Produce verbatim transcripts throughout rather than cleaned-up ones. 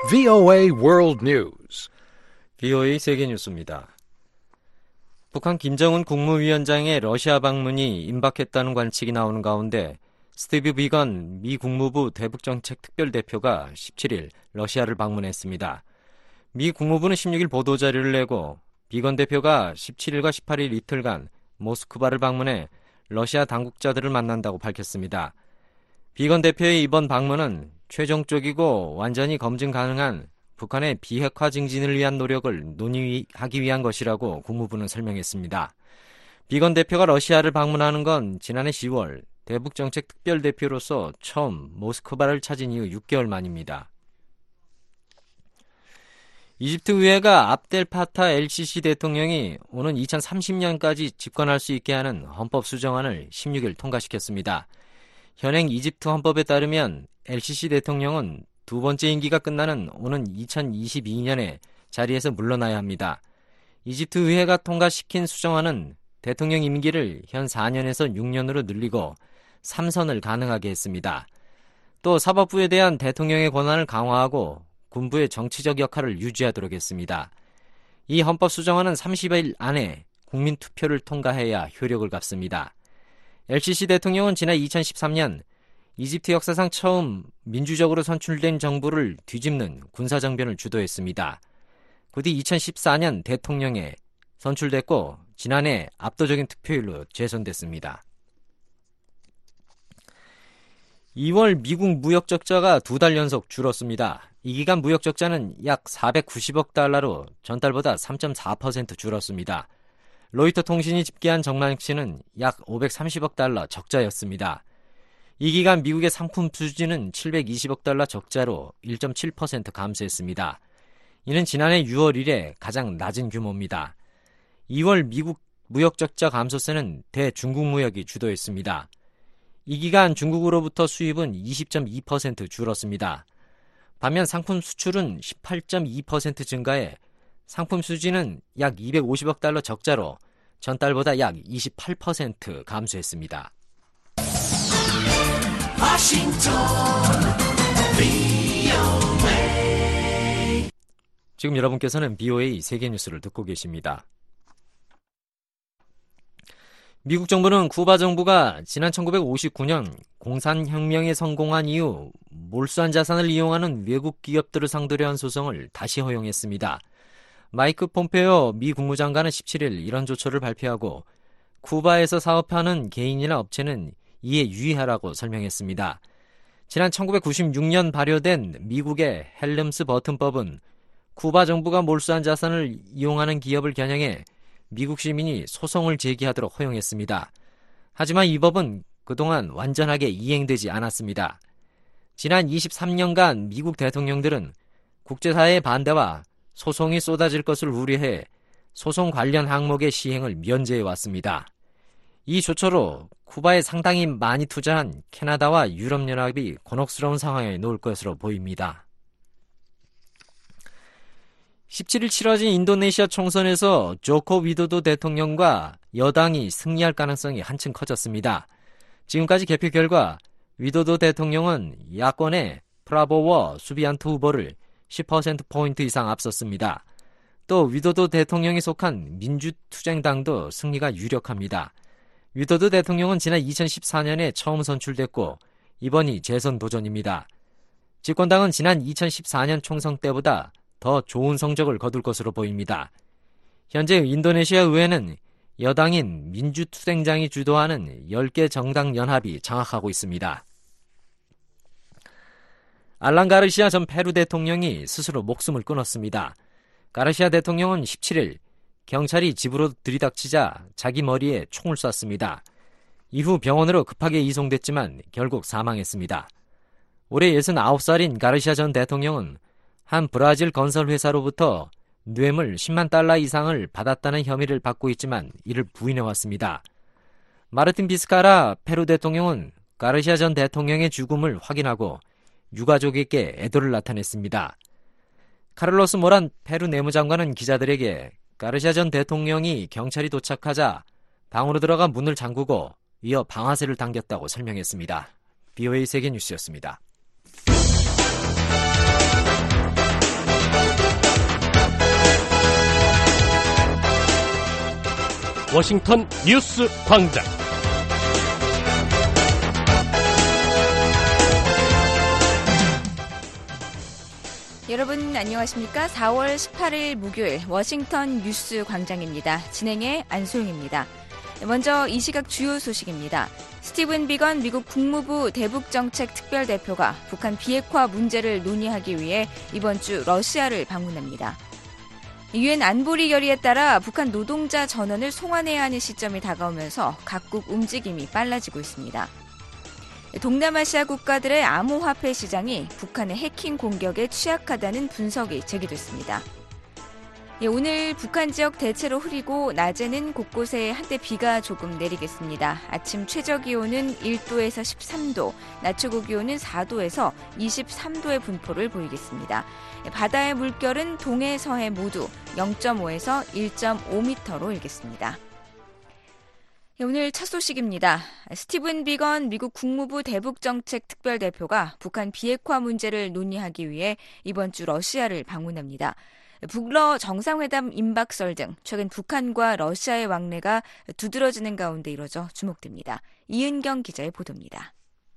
브이오에이 World News. 브이오에이 세계 뉴스입니다. 북한 김정은 국무위원장의 러시아 방문이 임박했다는 관측이 나오는 가운데 스티브 비건 미 국무부 대북정책 특별대표가 십칠일 러시아를 방문했습니다. 미 국무부는 십육일 보도자료를 내고 비건 대표가 십칠일과 십팔일 이틀간 모스크바를 방문해 러시아 당국자들을 만난다고 밝혔습니다. 비건 대표의 이번 방문은 최종적이고 완전히 검증 가능한 북한의 비핵화 증진을 위한 노력을 논의하기 위한 것이라고 국무부는 설명했습니다. 비건 대표가 러시아를 방문하는 건 지난해 시월 대북정책 특별대표로서 처음 모스크바를 찾은 이후 육 개월 만입니다. 이집트 의회가 압델 파타 엘시시 대통령이 오는 이천삼십년까지 집권할 수 있게 하는 헌법 수정안을 십육일 통과시켰습니다. 현행 이집트 헌법에 따르면 엘시시 대통령은 두 번째 임기가 끝나는 오는 이천이십이년에 자리에서 물러나야 합니다. 이집트 의회가 통과시킨 수정안은 대통령 임기를 현 사년에서 육년으로 늘리고 삼선을 가능하게 했습니다. 또 사법부에 대한 대통령의 권한을 강화하고 군부의 정치적 역할을 유지하도록 했습니다. 이 헌법 수정안은 삼십일 안에 국민투표를 통과해야 효력을 갖습니다. 엘시시 대통령은 지난 이천십삼년 이집트 역사상 처음 민주적으로 선출된 정부를 뒤집는 군사정변을 주도했습니다. 그 뒤 이천십사년 대통령에 선출됐고 지난해 압도적인 투표율로 재선됐습니다. 이월 미국 무역 적자가 두 달 연속 줄었습니다. 이 기간 무역 적자는 약 사백구십억 달러로 전달보다 삼 점 사 퍼센트 줄었습니다. 로이터 통신이 집계한 전망치는 약 오백삼십억 달러 적자였습니다. 이 기간 미국의 상품 수지는 칠백이십억 달러 적자로 일 점 칠 퍼센트 감소했습니다. 이는 지난해 유월 이래 가장 낮은 규모입니다. 이월 미국 무역 적자 감소세는 대중국 무역이 주도했습니다. 이 기간 중국으로부터 수입은 이십 점 이 퍼센트 줄었습니다. 반면 상품 수출은 십팔 점 이 퍼센트 증가해 상품 수지는 약 이백오십억 달러 적자로 전달보다 약 이십팔 퍼센트 감소했습니다. 워싱턴 브이오에이. 지금 여러분께서는 브이오에이 세계뉴스를 듣고 계십니다. 미국 정부는 쿠바 정부가 지난 천구백오십구년 공산혁명에 성공한 이후 몰수한 자산을 이용하는 외국 기업들을 상대로 한 소송을 다시 허용했습니다. 마이크 폼페오 미 국무장관은 십칠일 이런 조처를 발표하고 쿠바에서 사업하는 개인이나 업체는 이에 유의하라고 설명했습니다. 지난 천구백구십육년 발효된 미국의 헬름스 버튼법은 쿠바 정부가 몰수한 자산을 이용하는 기업을 겨냥해 미국 시민이 소송을 제기하도록 허용했습니다. 하지만 이 법은 그동안 완전하게 이행되지 않았습니다. 지난 이십삼년간 미국 대통령들은 국제사회의 반대와 소송이 쏟아질 것을 우려해 소송 관련 항목의 시행을 면제해왔습니다. 이 조처로 쿠바에 상당히 많이 투자한 캐나다와 유럽연합이 곤혹스러운 상황에 놓을 것으로 보입니다. 십칠일 치러진 인도네시아 총선에서 조코 위도도 대통령과 여당이 승리할 가능성이 한층 커졌습니다. 지금까지 개표 결과 위도도 대통령은 야권의 프라보워 수비안토 후보를 십 퍼센트포인트 이상 앞섰습니다. 또 위도도 대통령이 속한 민주투쟁당도 승리가 유력합니다. 위도도 대통령은 지난 이천십사년에 처음 선출됐고 이번이 재선 도전입니다. 집권당은 지난 이천십사년 총선 때보다 더 좋은 성적을 거둘 것으로 보입니다. 현재 인도네시아 의회는 여당인 민주투쟁당이 주도하는 열 개 정당 연합이 장악하고 있습니다. 알란 가르시아 전 페루 대통령이 스스로 목숨을 끊었습니다. 가르시아 대통령은 십칠일 경찰이 집으로 들이닥치자 자기 머리에 총을 쐈습니다. 이후 병원으로 급하게 이송됐지만 결국 사망했습니다. 올해 예순아홉 살인 가르시아 전 대통령은 한 브라질 건설 회사로부터 뇌물 십만 달러 이상을 받았다는 혐의를 받고 있지만 이를 부인해왔습니다. 마르틴 비스카라 페루 대통령은 가르시아 전 대통령의 죽음을 확인하고 유가족에게 애도를 나타냈습니다. 카를로스 모란 페루 내무장관은 기자들에게 가르시아 전 대통령이 경찰이 도착하자 방으로 들어가 문을 잠그고 이어 방아쇠를 당겼다고 설명했습니다. 브이오에이 세계뉴스였습니다. 워싱턴 뉴스 광장. 여러분 안녕하십니까? 사월 십팔일 목요일 워싱턴 뉴스 광장입니다. 진행의 안소영입니다. 먼저 이 시각 주요 소식입니다. 스티븐 비건 미국 국무부 대북정책특별대표가 북한 비핵화 문제를 논의하기 위해 이번 주 러시아를 방문합니다. 유엔 안보리 결의에 따라 북한 노동자 전원을 송환해야 하는 시점이 다가오면서 각국 움직임이 빨라지고 있습니다. 동남아시아 국가들의 암호화폐 시장이 북한의 해킹 공격에 취약하다는 분석이 제기됐습니다. 예, 오늘 북한 지역 대체로 흐리고 낮에는 곳곳에 한때 비가 조금 내리겠습니다. 아침 최저기온은 일도에서 십삼도, 낮 최고기온은 사도에서 이십삼도의 분포를 보이겠습니다. 예, 바다의 물결은 동해 서해 모두 영점오에서 일점오미터로 일겠습니다. 오늘 첫 소식입니다. 스티븐 비건 미국 국무부 대북정책특별대표가 북한 비핵화 문제를 논의하기 위해 이번 주 러시아를 방문합니다. 북러 정상회담 임박설 등 최근 북한과 러시아의 왕래가 두드러지는 가운데 이뤄져 주목됩니다. 이은경 기자의 보도입니다.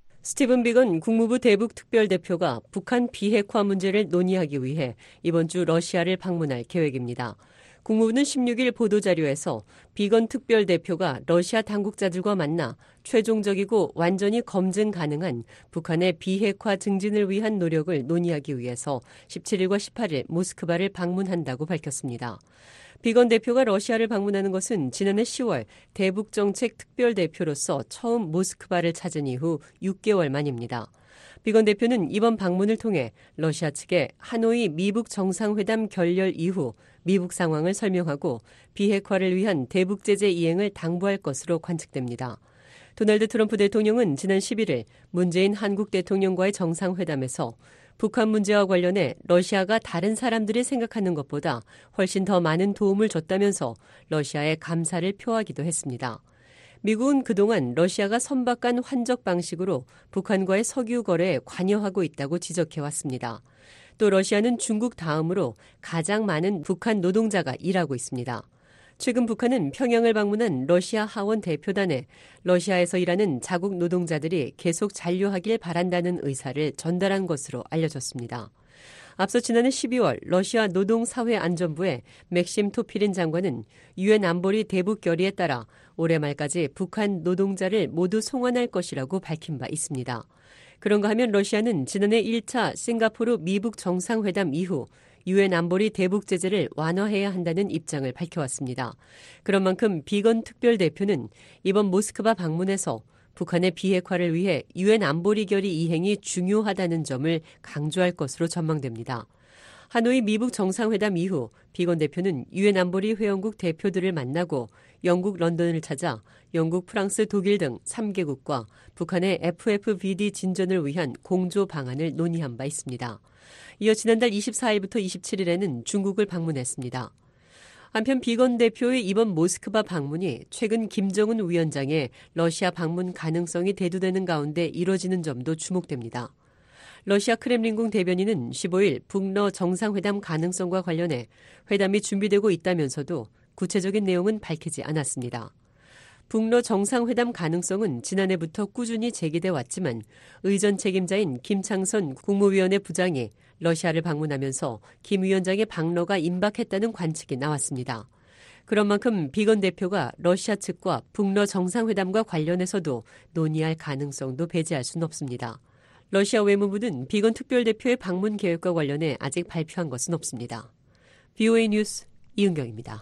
스티븐 비건 국무부 대북특별대표가 북한 비핵화 문제를 논의하기 위해 이번 주 러시아를 방문할 계획입니다. 국무부는 십육일 보도자료에서 비건 특별대표가 러시아 당국자들과 만나 최종적이고 완전히 검증 가능한 북한의 비핵화 증진을 위한 노력을 논의하기 위해서 십칠일과 십팔일 모스크바를 방문한다고 밝혔습니다. 비건 대표가 러시아를 방문하는 것은 지난해 시월 대북정책 특별대표로서 처음 모스크바를 찾은 이후 육개월 만입니다. 비건 대표는 이번 방문을 통해 러시아 측에 하노이 미북 정상회담 결렬 이후 미북 상황을 설명하고 비핵화를 위한 대북 제재 이행을 당부할 것으로 관측됩니다. 도널드 트럼프 대통령은 지난 십일일 문재인 한국 대통령과의 정상회담에서 북한 문제와 관련해 러시아가 다른 사람들이 생각하는 것보다 훨씬 더 많은 도움을 줬다면서 러시아에 감사를 표하기도 했습니다. 미국은 그동안 러시아가 선박간 환적 방식으로 북한과의 석유 거래에 관여하고 있다고 지적해왔습니다. 또 러시아는 중국 다음으로 가장 많은 북한 노동자가 일하고 있습니다. 최근 북한은 평양을 방문한 러시아 하원 대표단에 러시아에서 일하는 자국 노동자들이 계속 잔류하길 바란다는 의사를 전달한 것으로 알려졌습니다. 앞서 지난해 십이월 러시아 노동사회안전부의 맥심 토피린 장관은 유엔 안보리 대북 결의에 따라 올해 말까지 북한 노동자를 모두 송환할 것이라고 밝힌 바 있습니다. 그런가 하면 러시아는 지난해 일 차 싱가포르 미북 정상회담 이후 유엔 안보리 대북 제재를 완화해야 한다는 입장을 밝혀왔습니다. 그런 만큼 비건 특별대표는 이번 모스크바 방문에서 북한의 비핵화를 위해 유엔 안보리 결의 이행이 중요하다는 점을 강조할 것으로 전망됩니다. 하노이 미북 정상회담 이후 비건 대표는 유엔 안보리 회원국 대표들을 만나고 영국 런던을 찾아 영국, 프랑스, 독일 등 삼 개국과 북한의 에프에프비디 진전을 위한 공조 방안을 논의한 바 있습니다. 이어 지난달 이십사일부터 이십칠일에는 중국을 방문했습니다. 한편 비건 대표의 이번 모스크바 방문이 최근 김정은 위원장의 러시아 방문 가능성이 대두되는 가운데 이뤄지는 점도 주목됩니다. 러시아 크렘린궁 대변인은 십오일 북러 정상회담 가능성과 관련해 회담이 준비되고 있다면서도 구체적인 내용은 밝히지 않았습니다. 북러 정상회담 가능성은 지난해부터 꾸준히 제기돼 왔지만 의전 책임자인 김창선 국무위원회 부장이 러시아를 방문하면서 김 위원장의 방러가 임박했다는 관측이 나왔습니다. 그런 만큼 비건 대표가 러시아 측과 북러 정상회담과 관련해서도 논의할 가능성도 배제할 수는 없습니다. 러시아 외무부는 비건 특별대표의 방문 계획과 관련해 아직 발표한 것은 없습니다. 브이오에이 뉴스 이은경입니다.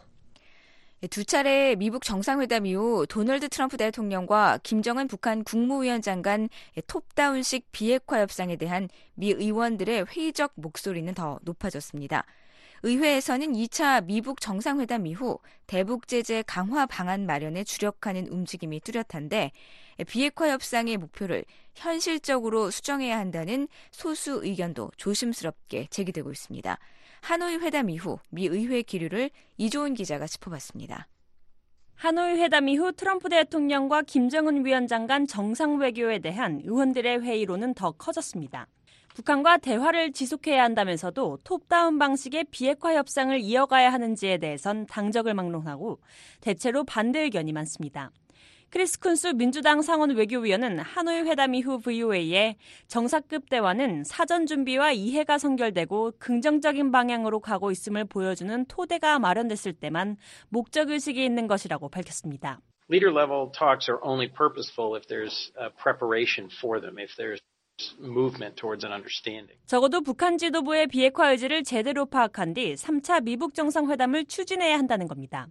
두 차례 미북 정상회담 이후 도널드 트럼프 대통령과 김정은 북한 국무위원장 간 톱다운식 비핵화 협상에 대한 미 의원들의 회의적 목소리는 더 높아졌습니다. 의회에서는 이 차 미북 정상회담 이후 대북 제재 강화 방안 마련에 주력하는 움직임이 뚜렷한데 비핵화 협상의 목표를 현실적으로 수정해야 한다는 소수 의견도 조심스럽게 제기되고 있습니다. 하노이 회담 이후 미 의회 기류를 이조은 기자가 짚어봤습니다. 하노이 회담 이후 트럼프 대통령과 김정은 위원장 간 정상외교에 대한 의원들의 회의로는 더 커졌습니다. 북한과 대화를 지속해야 한다면서도 톱다운 방식의 비핵화 협상을 이어가야 하는지에 대해선 당적을 막론하고 대체로 반대 의견이 많습니다. 크리스 쿤스 민주당 상원 외교위원은 하노이 회담 이후 브이오에이에 정상급 대화는 사전 준비와 이해가 선결되고 긍정적인 방향으로 가고 있음을 보여주는 토대가 마련됐을 때만 목적의식이 있는 것이라고 밝혔습니다. Leader level talks are only purposeful if there's a preparation for them, if there's movement towards an understanding. 적어도 북한 지도부의 비핵화 의지를 제대로 파악한 뒤 삼 차 미북 정상회담을 추진해야 한다는 겁니다.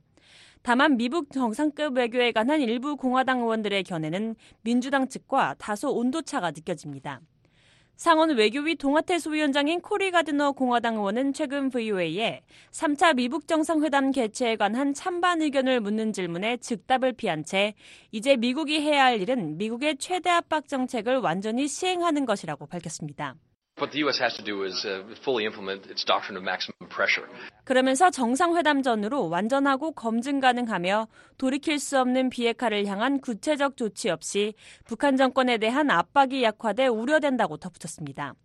다만 미북 정상급 외교에 관한 일부 공화당 의원들의 견해는 민주당 측과 다소 온도차가 느껴집니다. 상원 외교위 동아태 소위원장인 코리 가드너 공화당 의원은 최근 브이오에이에 삼 차 미북 정상회담 개최에 관한 찬반 의견을 묻는 질문에 즉답을 피한 채 이제 미국이 해야 할 일은 미국의 최대 압박 정책을 완전히 시행하는 것이라고 밝혔습니다. What the U S has to do is uh, fully implement its doctrine of maximum pressure. 그러면서 정상회담 전후로 완전하고 검증 가능하며 돌이킬 수 없는 비핵화를 향한 구체적 조치 없이 북한 정권에 대한 압박이 약화돼 우려된다고 덧붙였습니다.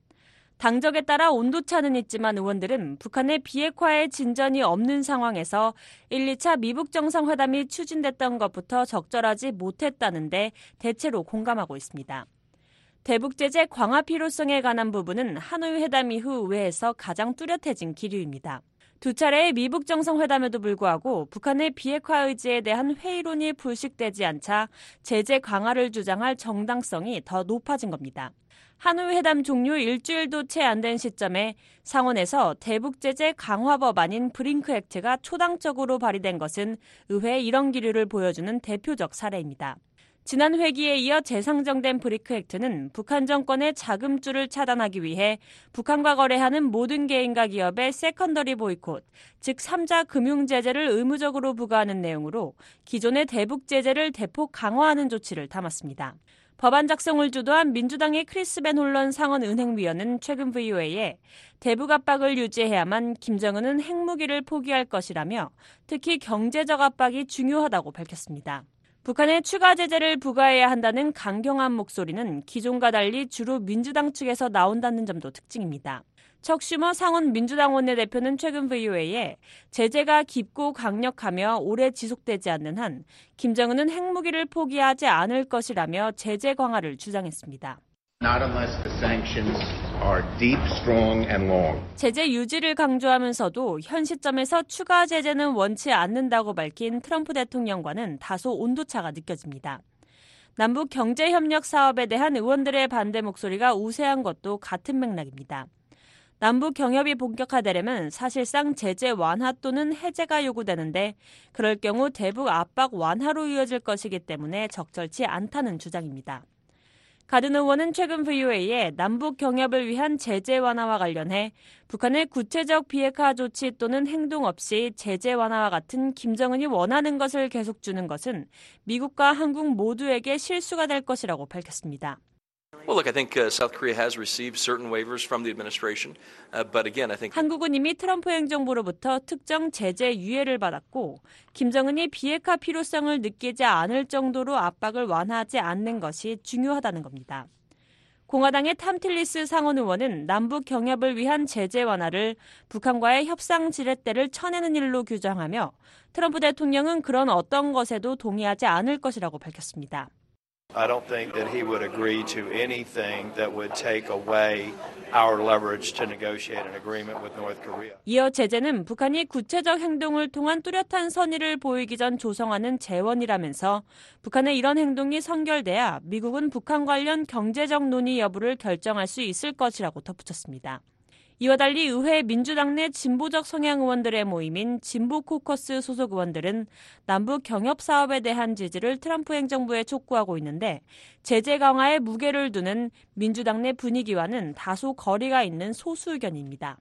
당적에 따라 온도차는 있지만 의원들은 북한의 비핵화에 진전이 없는 상황에서 일, 이 차 미북 정상회담이 추진됐던 것부터 적절하지 못했다는데 대체로 공감하고 있습니다. 대북 제재 강화 필요성에 관한 부분은 하노이 회담 이후 의회에서 가장 뚜렷해진 기류입니다. 두 차례의 미북 정상회담에도 불구하고 북한의 비핵화 의지에 대한 회의론이 불식되지 않자 제재 강화를 주장할 정당성이 더 높아진 겁니다. 하노이 회담 종료 일주일도 채 안 된 시점에 상원에서 대북 제재 강화 법안인 브링크 액트가 초당적으로 발의된 것은 의회의 이런 기류를 보여주는 대표적 사례입니다. 지난 회기에 이어 재상정된 브링크 액트는 북한 정권의 자금줄을 차단하기 위해 북한과 거래하는 모든 개인과 기업의 세컨더리 보이콧, 즉 삼 자 금융 제재를 의무적으로 부과하는 내용으로 기존의 대북 제재를 대폭 강화하는 조치를 담았습니다. 법안 작성을 주도한 민주당의 크리스 벤 홀런 상원 은행위원은 최근 브이오에이에 대북 압박을 유지해야만 김정은은 핵무기를 포기할 것이라며 특히 경제적 압박이 중요하다고 밝혔습니다. 북한에 추가 제재를 부과해야 한다는 강경한 목소리는 기존과 달리 주로 민주당 측에서 나온다는 점도 특징입니다. 척 슈머 상원 민주당 원내대표는 최근 브이오에이에 제재가 깊고 강력하며 오래 지속되지 않는 한 김정은은 핵무기를 포기하지 않을 것이라며 제재 강화를 주장했습니다. Not unless the sanctions are deep, strong and long. 제재 유지를 강조하면서도 현 시점에서 추가 제재는 원치 않는다고 밝힌 트럼프 대통령과는 다소 온도차가 느껴집니다. 남북 경제협력 사업에 대한 의원들의 반대 목소리가 우세한 것도 같은 맥락입니다. 남북 경협이 본격화되려면 사실상 제재 완화 또는 해제가 요구되는데 그럴 경우 대북 압박 완화로 이어질 것이기 때문에 적절치 않다는 주장입니다. 가든 의원은 최근 브이오에이에 남북 경협을 위한 제재 완화와 관련해 북한의 구체적 비핵화 조치 또는 행동 없이 제재 완화와 같은 김정은이 원하는 것을 계속 주는 것은 미국과 한국 모두에게 실수가 될 것이라고 밝혔습니다. Well, look, I think uh, South Korea has received certain waivers from the administration, uh, but again, I think 한국은 이미 트럼프 행정부로부터 특정 제재 유예를 받았고 김정은이 비핵화 필요성을 느끼지 않을 정도로 압박을 완화하지 않는 것이 중요하다는 겁니다. 공화당의 탐 틸리스 상원 의원은 남북 경협을 위한 제재 완화를 북한과의 협상 지렛대를 쳐내는 일로 규정하며 트럼프 대통령은 그런 어떤 것에도 동의하지 않을 것이라고 밝혔습니다. I don't think that he would agree to anything that would take away our leverage to negotiate an agreement with North Korea. 이어 제재는 북한이 구체적 행동을 통한 뚜렷한 선의를 보이기 전 조성하는 재원이라면서 북한의 이런 행동이 선결돼야 미국은 북한 관련 경제적 논의 여부를 결정할 수 있을 것이라고 덧붙였습니다. 이와 달리 의회 민주당 내 진보적 성향 의원들의 모임인 진보 코커스 소속 의원들은 남북 경협 사업에 대한 지지를 트럼프 행정부에 촉구하고 있는데 제재 강화에 무게를 두는 민주당 내 분위기와는 다소 거리가 있는 소수 의견입니다.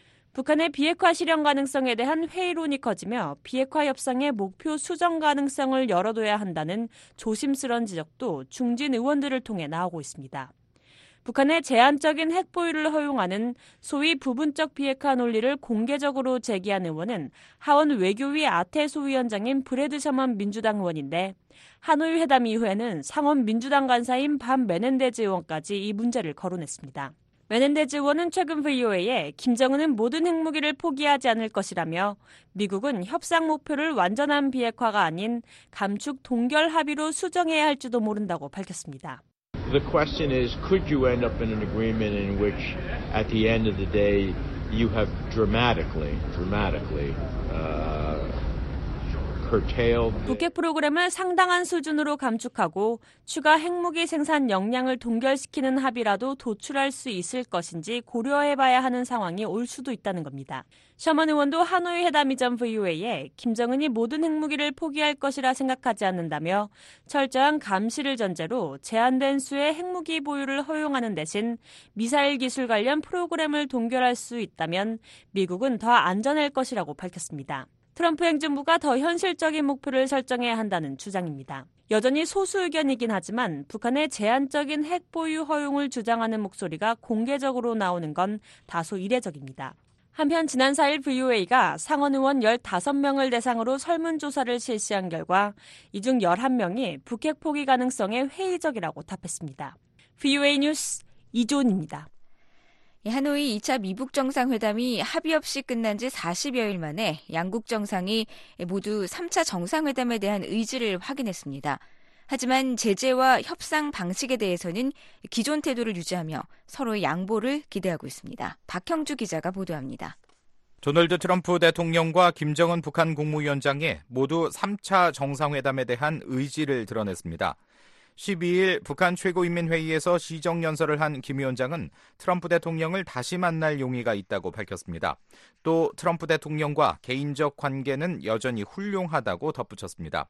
북한의 비핵화 실현 가능성에 대한 회의론이 커지며 비핵화 협상의 목표 수정 가능성을 열어둬야 한다는 조심스러운 지적도 중진 의원들을 통해 나오고 있습니다. 북한의 제한적인 핵 보유를 허용하는 소위 부분적 비핵화 논리를 공개적으로 제기한 의원은 하원 외교위 아태소 위원장인 브래드 셔먼 민주당 의원인데 하노이 회담 이후에는 상원 민주당 간사인 반 메넨데즈 의원까지 이 문제를 거론했습니다. 메넨데즈 의원은 최근 브이오에이에 김정은은 모든 핵무기를 포기하지 않을 것이라며 미국은 협상 목표를 완전한 비핵화가 아닌 감축 동결 합의로 수정해야 할지도 모른다고 밝혔습니다. The question is, could you end up in an agreement in which, at the end of the day, you have dramatically, dramatically uh, curtailed. 북핵 프로그램을 상당한 수준으로 감축하고 추가 핵무기 생산 역량을 동결시키는 합의라도 도출할 수 있을 것인지 고려해봐야 하는 상황이 올 수도 있다는 겁니다. 셔먼 의원도 하노이 회담 이전 브이오에이에 김정은이 모든 핵무기를 포기할 것이라 생각하지 않는다며 철저한 감시를 전제로 제한된 수의 핵무기 보유를 허용하는 대신 미사일 기술 관련 프로그램을 동결할 수 있다면 미국은 더 안전할 것이라고 밝혔습니다. 트럼프 행정부가 더 현실적인 목표를 설정해야 한다는 주장입니다. 여전히 소수 의견이긴 하지만 북한의 제한적인 핵 보유 허용을 주장하는 목소리가 공개적으로 나오는 건 다소 이례적입니다. 한편 지난 사 일 브이오에이가 상원 의원 열다섯 명을 대상으로 설문조사를 실시한 결과 이 중 열한 명이 북핵 포기 가능성에 회의적이라고 답했습니다. 브이오에이 뉴스 이조은입니다. 하노이 이 차 미북 정상회담이 합의 없이 끝난 지 사십여일 만에 양국 정상이 모두 삼 차 정상회담에 대한 의지를 확인했습니다. 하지만 제재와 협상 방식에 대해서는 기존 태도를 유지하며 서로의 양보를 기대하고 있습니다. 박형주 기자가 보도합니다. 도널드 트럼프 대통령과 김정은 북한 국무위원장이 모두 삼 차 정상회담에 대한 의지를 드러냈습니다. 십이일 북한 최고인민회의에서 시정연설을 한 김 위원장은 트럼프 대통령을 다시 만날 용의가 있다고 밝혔습니다. 또 트럼프 대통령과 개인적 관계는 여전히 훌륭하다고 덧붙였습니다.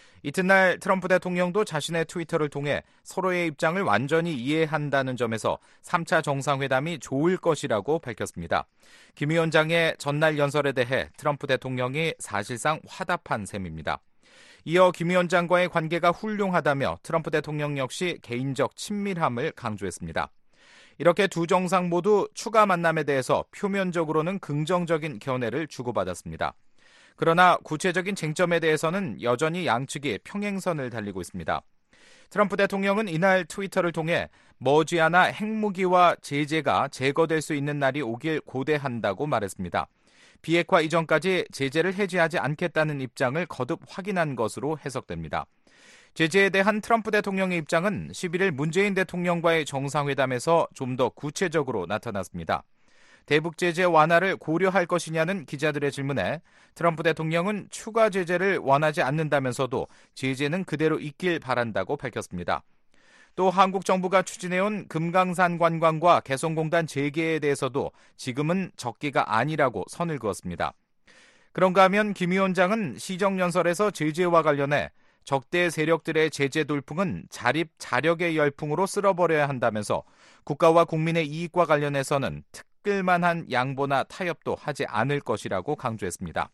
이튿날 트럼프 대통령도 자신의 트위터를 통해 서로의 입장을 완전히 이해한다는 점에서 삼 차 정상회담이 좋을 것이라고 밝혔습니다. 김 위원장의 전날 연설에 대해 트럼프 대통령이 사실상 화답한 셈입니다. 이어 김 위원장과의 관계가 훌륭하다며 트럼프 대통령 역시 개인적 친밀함을 강조했습니다. 이렇게 두 정상 모두 추가 만남에 대해서 표면적으로는 긍정적인 견해를 주고받았습니다. 그러나 구체적인 쟁점에 대해서는 여전히 양측이 평행선을 달리고 있습니다. 트럼프 대통령은 이날 트위터를 통해 머지않아 핵무기와 제재가 제거될 수 있는 날이 오길 고대한다고 말했습니다. 비핵화 이전까지 제재를 해제하지 않겠다는 입장을 거듭 확인한 것으로 해석됩니다. 제재에 대한 트럼프 대통령의 입장은 십일일 문재인 대통령과의 정상회담에서 좀 더 구체적으로 나타났습니다. 대북 제재 완화를 고려할 것이냐는 기자들의 질문에 트럼프 대통령은 추가 제재를 원하지 않는다면서도 제재는 그대로 있길 바란다고 밝혔습니다. 또 한국 정부가 추진해온 금강산 관광과 개성공단 재개에 대해서도 지금은 적기가 아니라고 선을 그었습니다. 그런가 하면 김 위원장은 시정연설에서 제재와 관련해 적대 세력들의 제재 돌풍은 자립 자력의 열풍으로 쓸어버려야 한다면서 국가와 국민의 이익과 관련해서는 특별만한 양보나 타협도 하지 않을 것이라고 강조했습니다.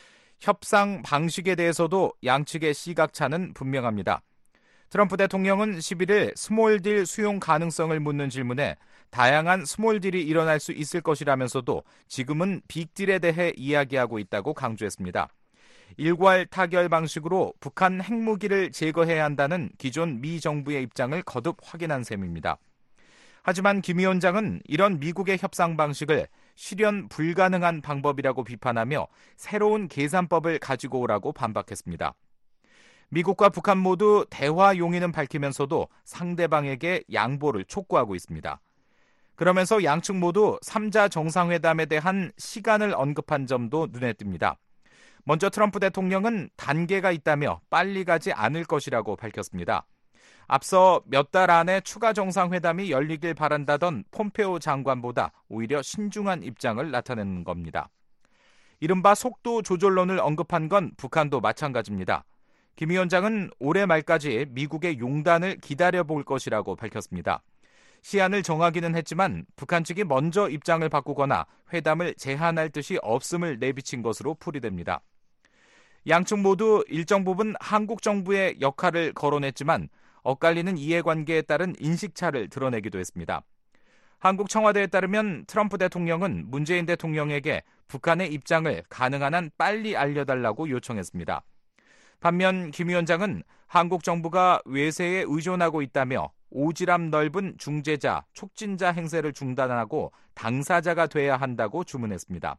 협상 방식에 대해서도 양측의 시각차는 분명합니다. 트럼프 대통령은 십일일 스몰딜 수용 가능성을 묻는 질문에 다양한 스몰딜이 일어날 수 있을 것이라면서도 지금은 빅딜에 대해 이야기하고 있다고 강조했습니다. 일괄 타결 방식으로 북한 핵무기를 제거해야 한다는 기존 미 정부의 입장을 거듭 확인한 셈입니다. 하지만 김 위원장은 이런 미국의 협상 방식을 실현 불가능한 방법이라고 비판하며 새로운 계산법을 가지고 오라고 반박했습니다. 미국과 북한 모두 대화 용의는 밝히면서도 상대방에게 양보를 촉구하고 있습니다. 그러면서 양측 모두 삼 차 정상회담에 대한 시간을 언급한 점도 눈에 띕니다. 먼저 트럼프 대통령은 단계가 있다며 빨리 가지 않을 것이라고 밝혔습니다. 앞서 몇 달 안에 추가 정상회담이 열리길 바란다던 폼페오 장관보다 오히려 신중한 입장을 나타내는 겁니다. 이른바 속도 조절론을 언급한 건 북한도 마찬가지입니다. 김 위원장은 올해 말까지 미국의 용단을 기다려볼 것이라고 밝혔습니다. 시한을 정하기는 했지만 북한 측이 먼저 입장을 바꾸거나 회담을 제한할 뜻이 없음을 내비친 것으로 풀이됩니다. 양측 모두 일정 부분 한국 정부의 역할을 거론했지만 엇갈리는 이해관계에 따른 인식차를 드러내기도 했습니다. 한국 청와대에 따르면 트럼프 대통령은 문재인 대통령에게 북한의 입장을 가능한 한 빨리 알려달라고 요청했습니다. 반면 김 위원장은 한국 정부가 외세에 의존하고 있다며 오지랖 넓은 중재자, 촉진자 행세를 중단하고 당사자가 돼야 한다고 주문했습니다.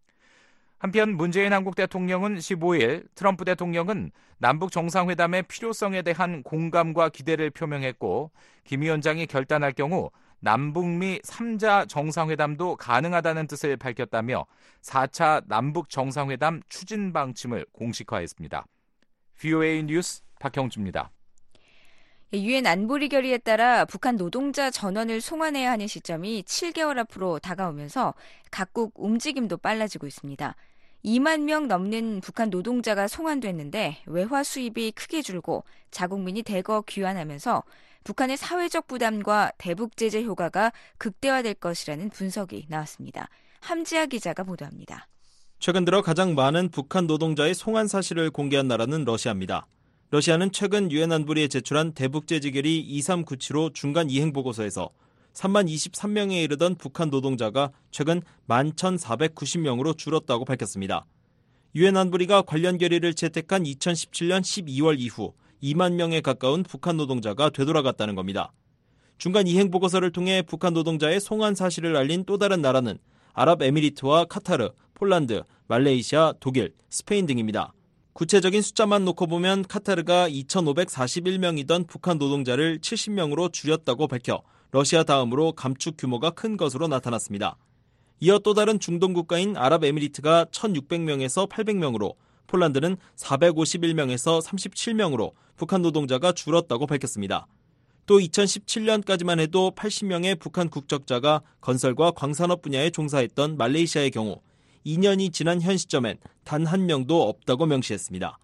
한편 문재인 한국 대통령은 십오일 트럼프 대통령은 남북 정상회담의 필요성에 대한 공감과 기대를 표명했고 김 위원장이 결단할 경우 남북미 삼 자 정상회담도 가능하다는 뜻을 밝혔다며 사 차 남북 정상회담 추진 방침을 공식화했습니다. 브이오에이 뉴스 박형주입니다. 유엔 안보리 결의에 따라 북한 노동자 전원을 송환해야 하는 시점이 칠 개월 앞으로 다가오면서 각국 움직임도 빨라지고 있습니다. 이만 명 넘는 북한 노동자가 송환됐는데 외화 수입이 크게 줄고 자국민이 대거 귀환하면서 북한의 사회적 부담과 대북 제재 효과가 극대화될 것이라는 분석이 나왔습니다. 함지아 기자가 보도합니다. 최근 들어 가장 많은 북한 노동자의 송환 사실을 공개한 나라는 러시아입니다. 러시아는 최근 유엔 안보리에 제출한 대북 제재 결의 이삼구칠오 중간 이행 보고서에서 삼만 이십삼 명에 이르던 북한 노동자가 최근 만 천사백구십 명으로 줄었다고 밝혔습니다. 유엔 안보리가 관련 결의를 채택한 이천십칠년 십이월 이후 이만 명에 가까운 북한 노동자가 되돌아갔다는 겁니다. 중간 이행 보고서를 통해 북한 노동자의 송환 사실을 알린 또 다른 나라는 아랍에미리트와 카타르, 폴란드, 말레이시아, 독일, 스페인 등입니다. 구체적인 숫자만 놓고 보면 카타르가 이천오백사십일 명이던 북한 노동자를 칠십 명으로 줄였다고 밝혀 러시아 다음으로 감축 규모가 큰 것으로 나타났습니다. 이어 또 다른 중동 국가인 아랍에미리트가 천육백 명에서 팔백 명으로, 폴란드는 사백오십일 명에서 삼십칠 명으로 북한 노동자가 줄었다고 밝혔습니다. 또 이천십칠 년까지만 해도 팔십 명의 북한 국적자가 건설과 광산업 분야에 종사했던 말레이시아의 경우 이 년이 지난 현 시점엔 단 한 명도 없다고 명시했습니다.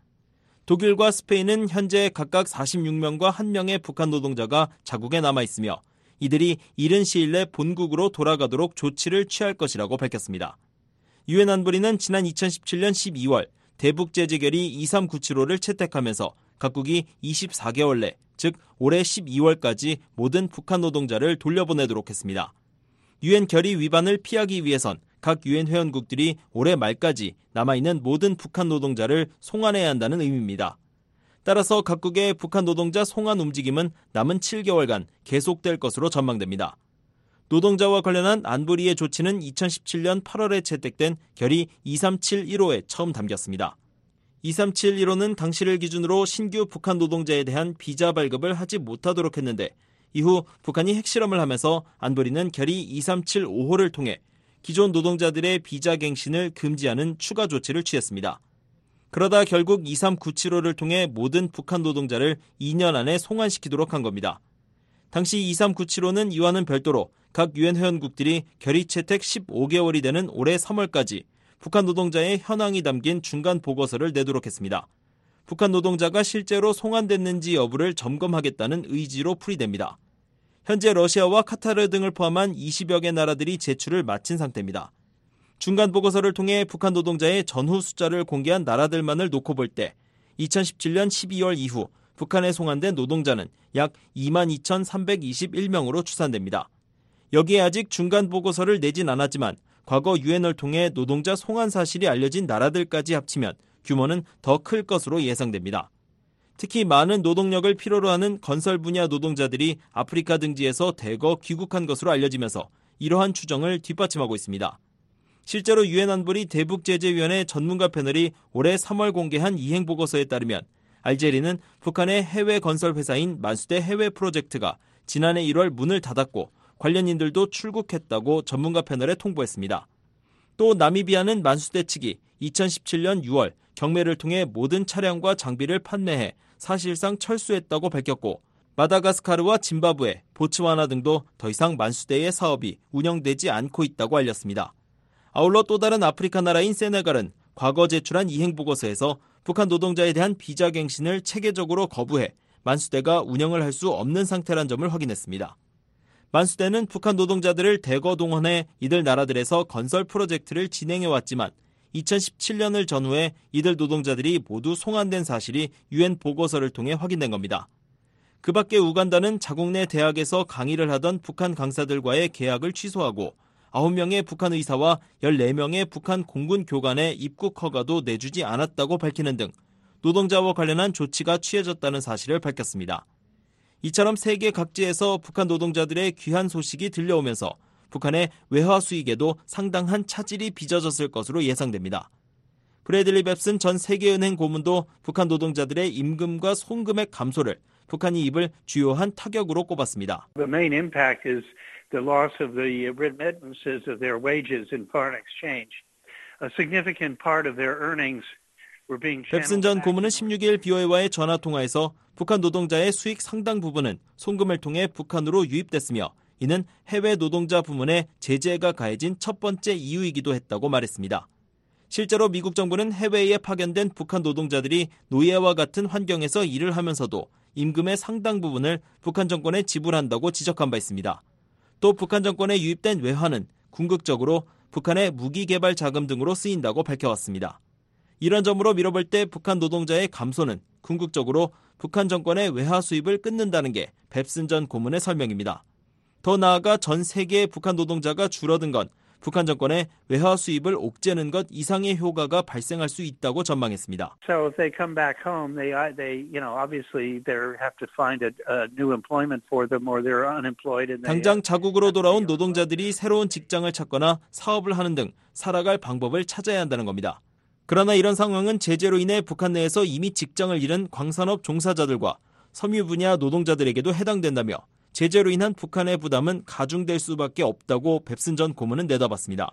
독일과 스페인은 현재 각각 사십육 명과 한 명의 북한 노동자가 자국에 남아있으며 이들이 이른 시일 내 본국으로 돌아가도록 조치를 취할 것이라고 밝혔습니다. 유엔 안보리는 지난 이천십칠년 십이월 대북 제재 결의 이삼구칠오를 채택하면서 각국이 이십사 개월 내, 즉 올해 십이월까지 모든 북한 노동자를 돌려보내도록 했습니다. 유엔 결의 위반을 피하기 위해선 각 유엔 회원국들이 올해 말까지 남아있는 모든 북한 노동자를 송환해야 한다는 의미입니다. 따라서 각국의 북한 노동자 송환 움직임은 남은 칠 개월간 계속될 것으로 전망됩니다. 노동자와 관련한 안보리의 조치는 이천십칠년 팔월에 채택된 결의 이삼칠일오에 처음 담겼습니다. 이삼칠일오는 당시를 기준으로 신규 북한 노동자에 대한 비자 발급을 하지 못하도록 했는데 이후 북한이 핵실험을 하면서 안보리는 결의 이삼칠오호를 통해 기존 노동자들의 비자 갱신을 금지하는 추가 조치를 취했습니다. 그러다 결국 이삼구칠오를 통해 모든 북한 노동자를 이 년 안에 송환시키도록 한 겁니다. 당시 이삼구칠오는 이와는 별도로 각 유엔 회원국들이 결의 채택 십오 개월이 되는 올해 삼월까지 북한 노동자의 현황이 담긴 중간 보고서를 내도록 했습니다. 북한 노동자가 실제로 송환됐는지 여부를 점검하겠다는 의지로 풀이됩니다. 현재 러시아와 카타르 등을 포함한 이십여 개 나라들이 제출을 마친 상태입니다. 중간 보고서를 통해 북한 노동자의 전후 숫자를 공개한 나라들만을 놓고 볼 때 이천십칠년 십이월 이후 북한에 송환된 노동자는 약 이만 이천삼백이십일 명으로 추산됩니다. 여기에 아직 중간 보고서를 내진 않았지만 과거 유엔을 통해 노동자 송환 사실이 알려진 나라들까지 합치면 규모는 더 클 것으로 예상됩니다. 특히 많은 노동력을 필요로 하는 건설 분야 노동자들이 아프리카 등지에서 대거 귀국한 것으로 알려지면서 이러한 추정을 뒷받침하고 있습니다. 실제로 유엔 안보리 대북제재위원회 전문가 패널이 올해 삼월 공개한 이행 보고서에 따르면 알제리는 북한의 해외 건설 회사인 만수대 해외 프로젝트가 지난해 일월 문을 닫았고 관련인들도 출국했다고 전문가 패널에 통보했습니다. 또 나미비아는 만수대 측이 이천십칠년 유월 경매를 통해 모든 차량과 장비를 판매해 사실상 철수했다고 밝혔고 마다가스카르와 짐바브웨, 보츠와나 등도 더 이상 만수대의 사업이 운영되지 않고 있다고 알렸습니다. 아울러 또 다른 아프리카 나라인 세네갈은 과거 제출한 이행보고서에서 북한 노동자에 대한 비자 갱신을 체계적으로 거부해 만수대가 운영을 할 수 없는 상태란 점을 확인했습니다. 만수대는 북한 노동자들을 대거 동원해 이들 나라들에서 건설 프로젝트를 진행해왔지만 이천십칠년을 전후해 이들 노동자들이 모두 송환된 사실이 유엔 보고서를 통해 확인된 겁니다. 그 밖에 우간다는 자국 내 대학에서 강의를 하던 북한 강사들과의 계약을 취소하고 아홉 명의 북한 의사와 열네 명의 북한 공군 교관의 입국 허가도 내주지 않았다고 밝히는 등 노동자와 관련한 조치가 취해졌다는 사실을 밝혔습니다. 이처럼 세계 각지에서 북한 노동자들의 귀한 소식이 들려오면서 북한의 외화 수익에도 상당한 차질이 빚어졌을 것으로 예상됩니다. 브래들리 뱁슨 전 세계은행 고문도 북한 노동자들의 임금과 송금액 감소를 북한이 입을 주요한 타격으로 꼽았습니다. The main impact is the loss of the remittances of their wages in foreign exchange. A significant part of their earnings were being channeled. 뱁슨 전 고문은 십육 일 비오에이와의 전화 통화에서 북한 노동자의 수익 상당 부분은 송금을 통해 북한으로 유입됐으며 이는 해외 노동자 부문에 제재가 가해진 첫 번째 이유이기도 했다고 말했습니다. 실제로 미국 정부는 해외에 파견된 북한 노동자들이 노예와 같은 환경에서 일을 하면서도 임금의 상당 부분을 북한 정권에 지불한다고 지적한 바 있습니다. 또 북한 정권에 유입된 외화는 궁극적으로 북한의 무기 개발 자금 등으로 쓰인다고 밝혀왔습니다. 이런 점으로 미뤄볼 때 북한 노동자의 감소는 궁극적으로 북한 정권의 외화 수입을 끊는다는 게 뱁슨 전 고문의 설명입니다. 더 나아가 전 세계의 북한 노동자가 줄어든 건 북한 정권의 외화 수입을 옥죄는 것 이상의 효과가 발생할 수 있다고 전망했습니다. So if they come back home, they, they, you know, obviously they have to find a, a new employment for them, or they're unemployed. And they 당장 자국으로 돌아온 노동자들이 새로운 직장을 찾거나 사업을 하는 등 살아갈 방법을 찾아야 한다는 겁니다. 그러나 이런 상황은 제재로 인해 북한 내에서 이미 직장을 잃은 광산업 종사자들과 섬유 분야 노동자들에게도 해당된다며 제재로 인한 북한의 부담은 가중될 수밖에 없다고 뱁슨 전 고문은 내다봤습니다.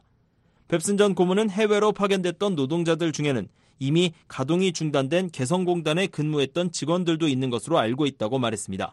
뱁슨 전 고문은 해외로 파견됐던 노동자들 중에는 이미 가동이 중단된 개성공단에 근무했던 직원들도 있는 것으로 알고 있다고 말했습니다.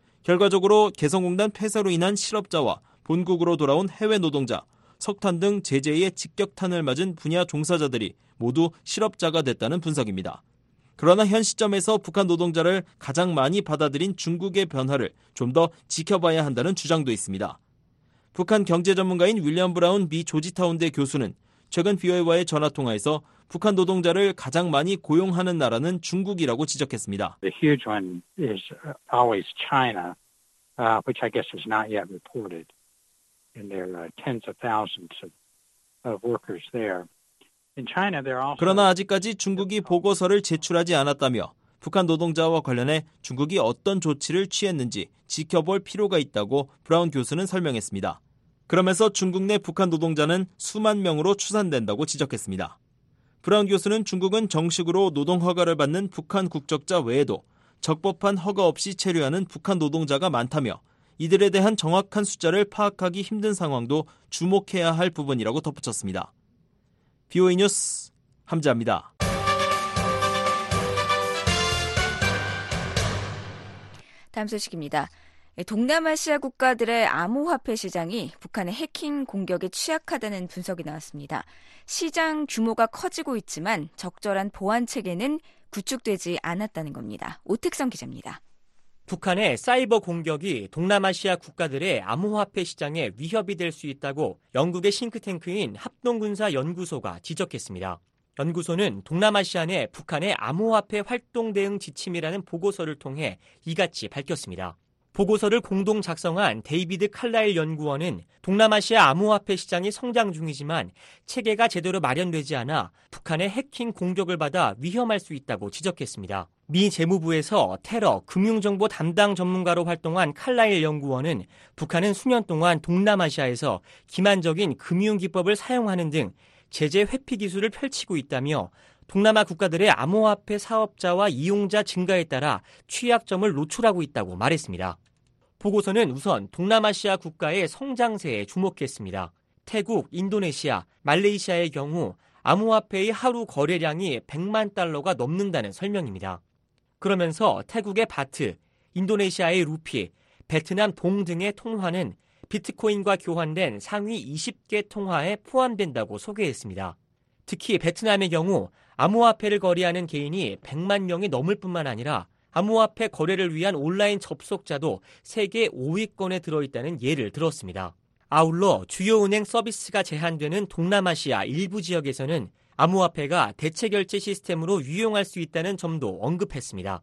결과적으로 개성공단 폐쇄로 인한 실업자와 본국으로 돌아온 해외 노동자, 석탄 등 제재의 직격탄을 맞은 분야 종사자들이 모두 실업자가 됐다는 분석입니다. 그러나 현 시점에서 북한 노동자를 가장 많이 받아들인 중국의 변화를 좀 더 지켜봐야 한다는 주장도 있습니다. 북한 경제 전문가인 윌리엄 브라운 미 조지타운대 교수는 최근 비오에이와의 전화통화에서 북한 노동자를 가장 많이 고용하는 나라는 중국이라고 지적했습니다. The huge one is always China, uh, which I guess is not yet reported. And there are tens of thousands of, of workers there. 그러나 아직까지 중국이 보고서를 제출하지 않았다며 북한 노동자와 관련해 중국이 어떤 조치를 취했는지 지켜볼 필요가 있다고 브라운 교수는 설명했습니다. 그러면서 중국 내 북한 노동자는 수만 명으로 추산된다고 지적했습니다. 브라운 교수는 중국은 정식으로 노동 허가를 받는 북한 국적자 외에도 적법한 허가 없이 체류하는 북한 노동자가 많다며 이들에 대한 정확한 숫자를 파악하기 힘든 상황도 주목해야 할 부분이라고 덧붙였습니다. 비오에이 뉴스 함지아입니다. 다음 소식입니다. 동남아시아 국가들의 암호화폐 시장이 북한의 해킹 공격에 취약하다는 분석이 나왔습니다. 시장 규모가 커지고 있지만 적절한 보안 체계는 구축되지 않았다는 겁니다. 오택성 기자입니다. 북한의 사이버 공격이 동남아시아 국가들의 암호화폐 시장에 위협이 될 수 있다고 영국의 싱크탱크인 합동군사연구소가 지적했습니다. 연구소는 동남아시아 내 북한의 암호화폐 활동 대응 지침이라는 보고서를 통해 이같이 밝혔습니다. 보고서를 공동 작성한 데이비드 칼라일 연구원은 동남아시아 암호화폐 시장이 성장 중이지만 체계가 제대로 마련되지 않아 북한의 해킹 공격을 받아 위험할 수 있다고 지적했습니다. 미 재무부에서 테러, 금융정보 담당 전문가로 활동한 칼라일 연구원은 북한은 수년 동안 동남아시아에서 기만적인 금융기법을 사용하는 등 제재 회피 기술을 펼치고 있다며 동남아 국가들의 암호화폐 사업자와 이용자 증가에 따라 취약점을 노출하고 있다고 말했습니다. 보고서는 우선 동남아시아 국가의 성장세에 주목했습니다. 태국, 인도네시아, 말레이시아의 경우 암호화폐의 하루 거래량이 백만 달러가 넘는다는 설명입니다. 그러면서 태국의 바트, 인도네시아의 루피, 베트남 동 등의 통화는 비트코인과 교환된 상위 이십 개 통화에 포함된다고 소개했습니다. 특히 베트남의 경우 암호화폐를 거래하는 개인이 백만 명이 넘을 뿐만 아니라 암호화폐 거래를 위한 온라인 접속자도 세계 오 위권에 들어있다는 예를 들었습니다. 아울러 주요 은행 서비스가 제한되는 동남아시아 일부 지역에서는 암호화폐가 대체 결제 시스템으로 유용할 수 있다는 점도 언급했습니다.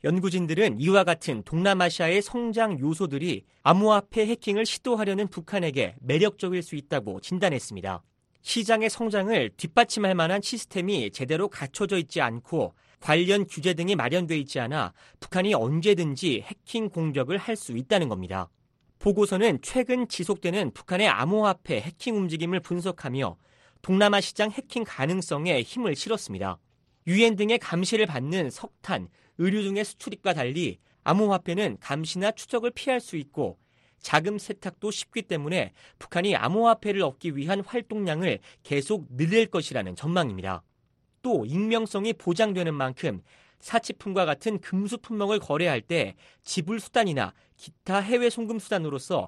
연구진들은 이와 같은 동남아시아의 성장 요소들이 암호화폐 해킹을 시도하려는 북한에게 매력적일 수 있다고 진단했습니다. 시장의 성장을 뒷받침할 만한 시스템이 제대로 갖춰져 있지 않고 관련 규제 등이 마련돼 있지 않아 북한이 언제든지 해킹 공격을 할 수 있다는 겁니다. 보고서는 최근 지속되는 북한의 암호화폐 해킹 움직임을 분석하며 동남아 시장 해킹 가능성에 힘을 실었습니다. 유엔 등의 감시를 받는 석탄, 의류 등의 수출입과 달리 암호화폐는 감시나 추적을 피할 수 있고 자금 세탁도 쉽기 때문에 북한이 암호화폐를 얻기 위한 활동량을 계속 늘릴 것이라는 전망입니다. 또 익명성이 보장되는 만큼 사치품과 같은 금수 품목을 거래할 때 지불 수단이나 기타 해외 송금 수단으로서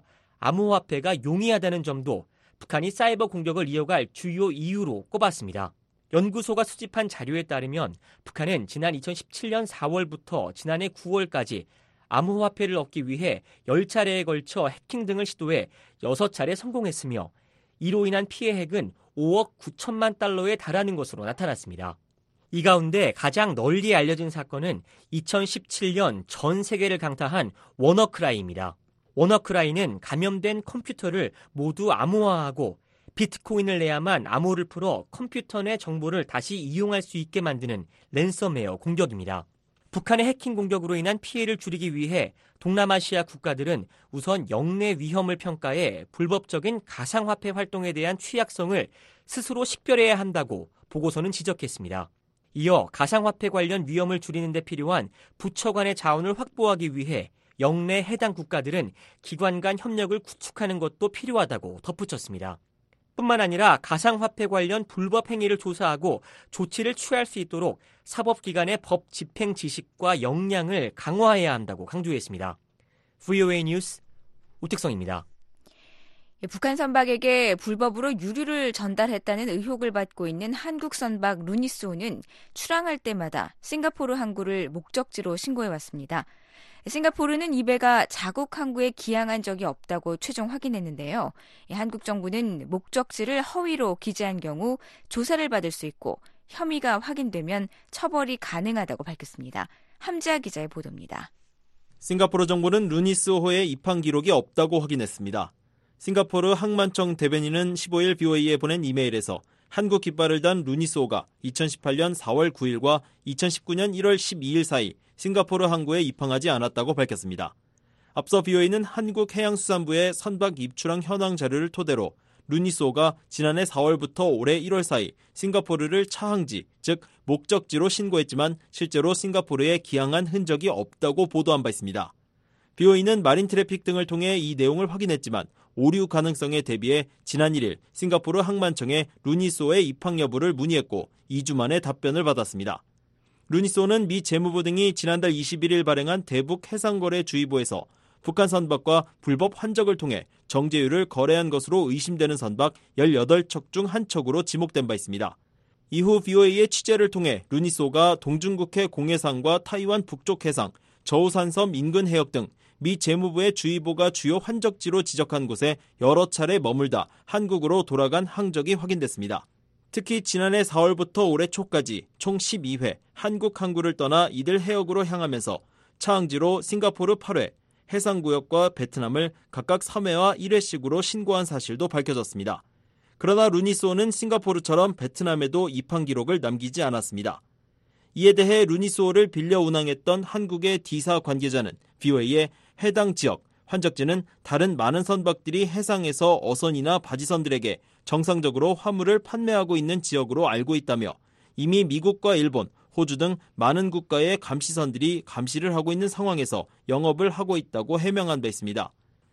암호화폐가 용이하다는 점도 북한이 사이버 공격을 이어갈 주요 이유로 꼽았습니다. 연구소가 수집한 자료에 따르면 북한은 지난 이천십칠 년 사월부터 지난해 구월까지 암호화폐를 얻기 위해 열 차례에 걸쳐 해킹 등을 시도해 여섯 차례 성공했으며 이로 인한 피해액은 오억 구천만 달러에 달하는 것으로 나타났습니다. 이 가운데 가장 널리 알려진 사건은 이천십칠 년 전 세계를 강타한 워너크라이입니다. 워너크라이는 감염된 컴퓨터를 모두 암호화하고 비트코인을 내야만 암호를 풀어 컴퓨터 내 정보를 다시 이용할 수 있게 만드는 랜섬웨어 공격입니다. 북한의 해킹 공격으로 인한 피해를 줄이기 위해 동남아시아 국가들은 우선 영내 위험을 평가해 불법적인 가상화폐 활동에 대한 취약성을 스스로 식별해야 한다고 보고서는 지적했습니다. 이어 가상화폐 관련 위험을 줄이는 데 필요한 부처 간의 자원을 확보하기 위해 영내 해당 국가들은 기관 간 협력을 구축하는 것도 필요하다고 덧붙였습니다. 뿐만 아니라 가상화폐 관련 불법 행위를 조사하고 조치를 취할 수 있도록 사법기관의 법 집행 지식과 역량을 강화해야 한다고 강조했습니다. 브이오에이 뉴스 우택성입니다. 북한 선박에게 불법으로 유류를 전달했다는 의혹을 받고 있는 한국 선박 루니소는 출항할 때마다 싱가포르 항구를 목적지로 신고해왔습니다. 싱가포르는 이 배가 자국 항구에 기항한 적이 없다고 최종 확인했는데요. 한국 정부는 목적지를 허위로 기재한 경우 조사를 받을 수 있고 혐의가 확인되면 처벌이 가능하다고 밝혔습니다. 함지아 기자의 보도입니다. 싱가포르 정부는 루니스호의 입항 기록이 없다고 확인했습니다. 싱가포르 항만청 대변인은 십오일 브이오에이에 보낸 이메일에서 한국 깃발을 단 루니스호가 이천십팔 년 사월 구일과 이천십구 년 일월 십이일 사이 싱가포르 항구에 입항하지 않았다고 밝혔습니다. 앞서 브이오에이는 한국해양수산부의 선박 입출항 현황 자료를 토대로 루니스호가 지난해 사월부터 올해 일월 사이 싱가포르를 차항지, 즉 목적지로 신고했지만 실제로 싱가포르에 기항한 흔적이 없다고 보도한 바 있습니다. 브이오에이는 마린 트래픽 등을 통해 이 내용을 확인했지만 오류 가능성에 대비해 지난 일일 싱가포르 항만청에 루니소의 입항 여부를 문의했고 이 주 만에 답변을 받았습니다. 루니소는 미 재무부 등이 지난달 이십일일 발행한 대북 해상거래주의보에서 북한 선박과 불법 환적을 통해 정제유를 거래한 것으로 의심되는 선박 열여덟 척 중 한 척으로 지목된 바 있습니다. 이후 브이오에이의 취재를 통해 루니소가 동중국해 공해상과 타이완 북쪽 해상, 저우산섬 인근 해역 등 미 재무부의 주의보가 주요 환적지로 지적한 곳에 여러 차례 머물다 한국으로 돌아간 항적이 확인됐습니다. 특히 지난해 사월부터 올해 초까지 총 십이 회 한국 항구를 떠나 이들 해역으로 향하면서 차항지로 싱가포르 팔 회, 해상구역과 베트남을 각각 삼 회와 일 회씩으로 신고한 사실도 밝혀졌습니다. 그러나 루니소는 싱가포르처럼 베트남에도 입항 기록을 남기지 않았습니다. 이에 대해 루니소를 빌려 운항했던 한국의 D사 관계자는 브이오에이에 해당 지역, 환적지는 다른 많은 선박들이 해상에서 어선이나 바지선들에게 정상적으로 화물을 판매하고 있는 지역으로 알고 있다며 이미 미국과 일본, 호주 등 많은 국가의 감시선들이 감시를 하고 있는 상황에서 영업을 하고 있다고 해명한 바 있습니다.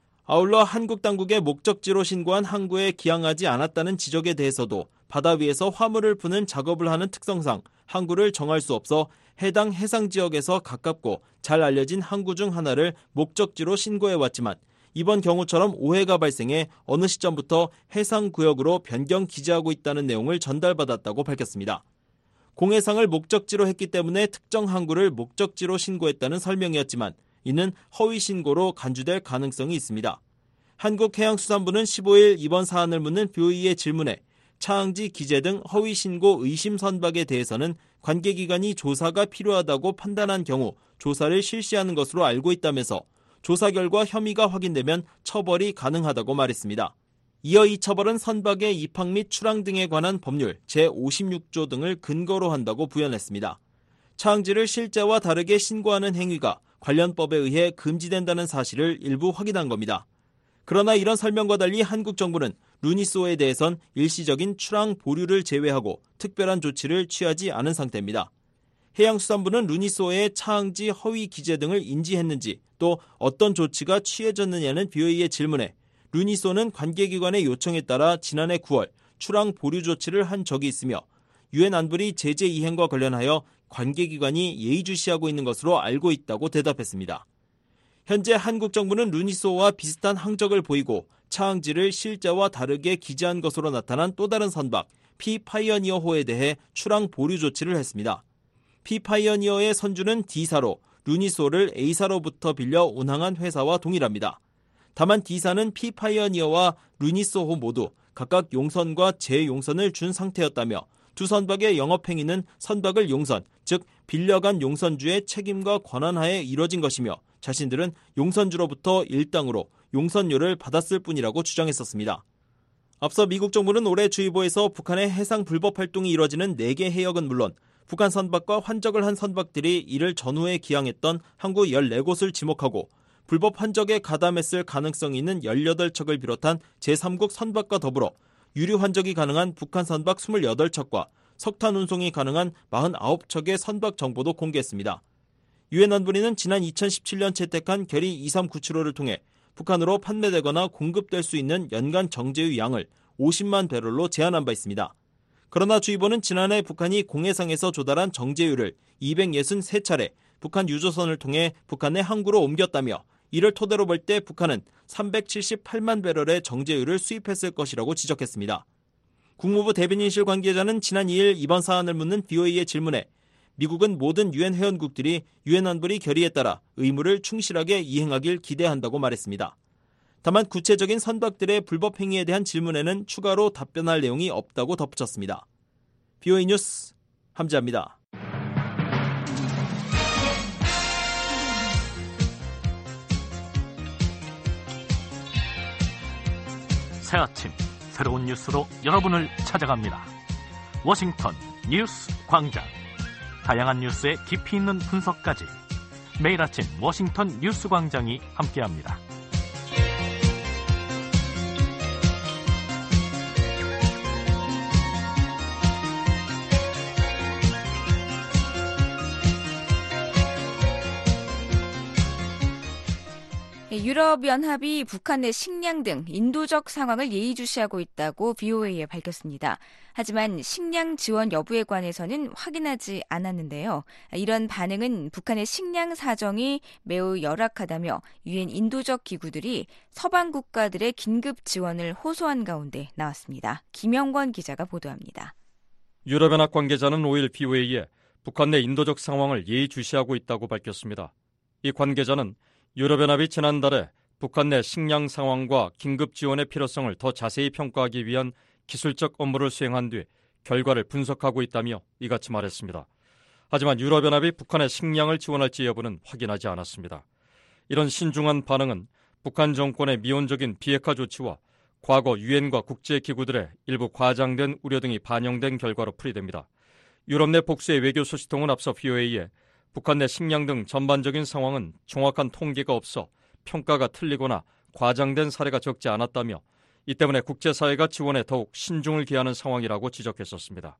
아울러 한국 당국의 목적지로 신고한 항구에 기항하지 않았다는 지적에 대해서도 바다 위에서 화물을 푸는 작업을 하는 특성상 항구를 정할 수 없어 해당 해상지역에서 가깝고 잘 알려진 항구 중 하나를 목적지로 신고해왔지만 이번 경우처럼 오해가 발생해 어느 시점부터 해상구역으로 변경 기재하고 있다는 내용을 전달받았다고 밝혔습니다. 공해상을 목적지로 했기 때문에 특정 항구를 목적지로 신고했다는 설명이었지만 이는 허위 신고로 간주될 가능성이 있습니다. 한국해양수산부는 십오일 이번 사안을 묻는 브이오에이의 질문에 차항지 기재 등 허위 신고 의심 선박에 대해서는 관계기관이 조사가 필요하다고 판단한 경우 조사를 실시하는 것으로 알고 있다면서 조사 결과 혐의가 확인되면 처벌이 가능하다고 말했습니다. 이어 이 처벌은 선박의 입항 및 출항 등에 관한 법률 제오십육 조 등을 근거로 한다고 부연했습니다. 차항지를 실제와 다르게 신고하는 행위가 관련 법에 의해 금지된다는 사실을 일부 확인한 겁니다. 그러나 이런 설명과 달리 한국 정부는 루니소에 대해선 일시적인 출항 보류를 제외하고 특별한 조치를 취하지 않은 상태입니다. 해양수산부는 루니소의 차항지 허위 기재 등을 인지했는지 또 어떤 조치가 취해졌느냐는 비오이의 질문에 루니소는 관계기관의 요청에 따라 지난해 구월 출항 보류 조치를 한 적이 있으며 유엔 안보리 제재 이행과 관련하여 관계기관이 예의주시하고 있는 것으로 알고 있다고 대답했습니다. 현재 한국 정부는 루니소와 비슷한 항적을 보이고 차항지를 실제와 다르게 기재한 것으로 나타난 또 다른 선박 피파이어니어호에 대해 출항 보류 조치를 했습니다. 피파이어니어의 선주는 D사로, 루니소를 A사로부터 빌려 운항한 회사와 동일합니다. 다만 D사는 피파이어니어와 루니소호 모두 각각 용선과 재용선을 준 상태였다며 두 선박의 영업행위는 선박을 용선, 즉 빌려간 용선주의 책임과 권한하에 이뤄진 것이며 자신들은 용선주로부터 일당으로 용선료를 받았을 뿐이라고 주장했었습니다. 앞서 미국 정부는 올해 주의보에서 북한의 해상 불법 활동이 이뤄지는 네 개 해역은 물론 북한 선박과 환적을 한 선박들이 이를 전후에 기항했던 항구 열네 곳을 지목하고 불법 환적에 가담했을 가능성이 있는 열여덟 척을 비롯한 제삼국 선박과 더불어 유류 환적이 가능한 북한 선박 이십팔 척과 석탄 운송이 가능한 사십구 척의 선박 정보도 공개했습니다. 유엔 안보리는 지난 이천십칠 년 채택한 결의 이삼구칠오를 통해 북한으로 판매되거나 공급될 수 있는 연간 정제유 양을 오십만 배럴로 제한한 바 있습니다. 그러나 주의보는 지난해 북한이 공해상에서 조달한 정제유를 이백육십삼 차례 북한 유조선을 통해 북한의 항구로 옮겼다며 이를 토대로 볼 때 북한은 삼백칠십팔만 배럴의 정제유를 수입했을 것이라고 지적했습니다. 국무부 대변인실 관계자는 지난 이 일 이번 사안을 묻는 비오이의 질문에 미국은 모든 유엔 회원국들이 유엔 안보리 결의에 따라 의무를 충실하게 이행하길 기대한다고 말했습니다. 다만 구체적인 선박들의 불법 행위에 대한 질문에는 추가로 답변할 내용이 없다고 덧붙였습니다. 비오이 뉴스 함지아입니다. 새 아침 새로운 뉴스로 여러분을 찾아갑니다. 워싱턴 뉴스 광장. 다양한 뉴스의 깊이 있는 분석까지 매일 아침 워싱턴 뉴스 광장이 함께합니다. 유럽연합이 북한 내 식량 등 인도적 상황을 예의주시하고 있다고 비오에이에 밝혔습니다. 하지만 식량 지원 여부에 관해서는 확인하지 않았는데요. 이런 반응은 북한의 식량 사정이 매우 열악하다며 유엔 인도적 기구들이 서방 국가들의 긴급 지원을 호소한 가운데 나왔습니다. 김영권 기자가 보도합니다. 유럽연합 관계자는 오 일 비오에이에 북한 내 인도적 상황을 예의주시하고 있다고 밝혔습니다. 이 관계자는 유럽연합이 지난달에 북한 내 식량 상황과 긴급 지원의 필요성을 더 자세히 평가하기 위한 기술적 업무를 수행한 뒤 결과를 분석하고 있다며 이같이 말했습니다. 하지만 유럽연합이 북한의 식량을 지원할지 여부는 확인하지 않았습니다. 이런 신중한 반응은 북한 정권의 미온적인 비핵화 조치와 과거 유엔과 국제기구들의 일부 과장된 우려 등이 반영된 결과로 풀이됩니다. 유럽 내 복수의 외교 소식통은 앞서 비오에이에 북한 내 식량 등 전반적인 상황은 정확한 통계가 없어 평가가 틀리거나 과장된 사례가 적지 않았다며 이 때문에 국제사회가 지원에 더욱 신중을 기하는 상황이라고 지적했었습니다.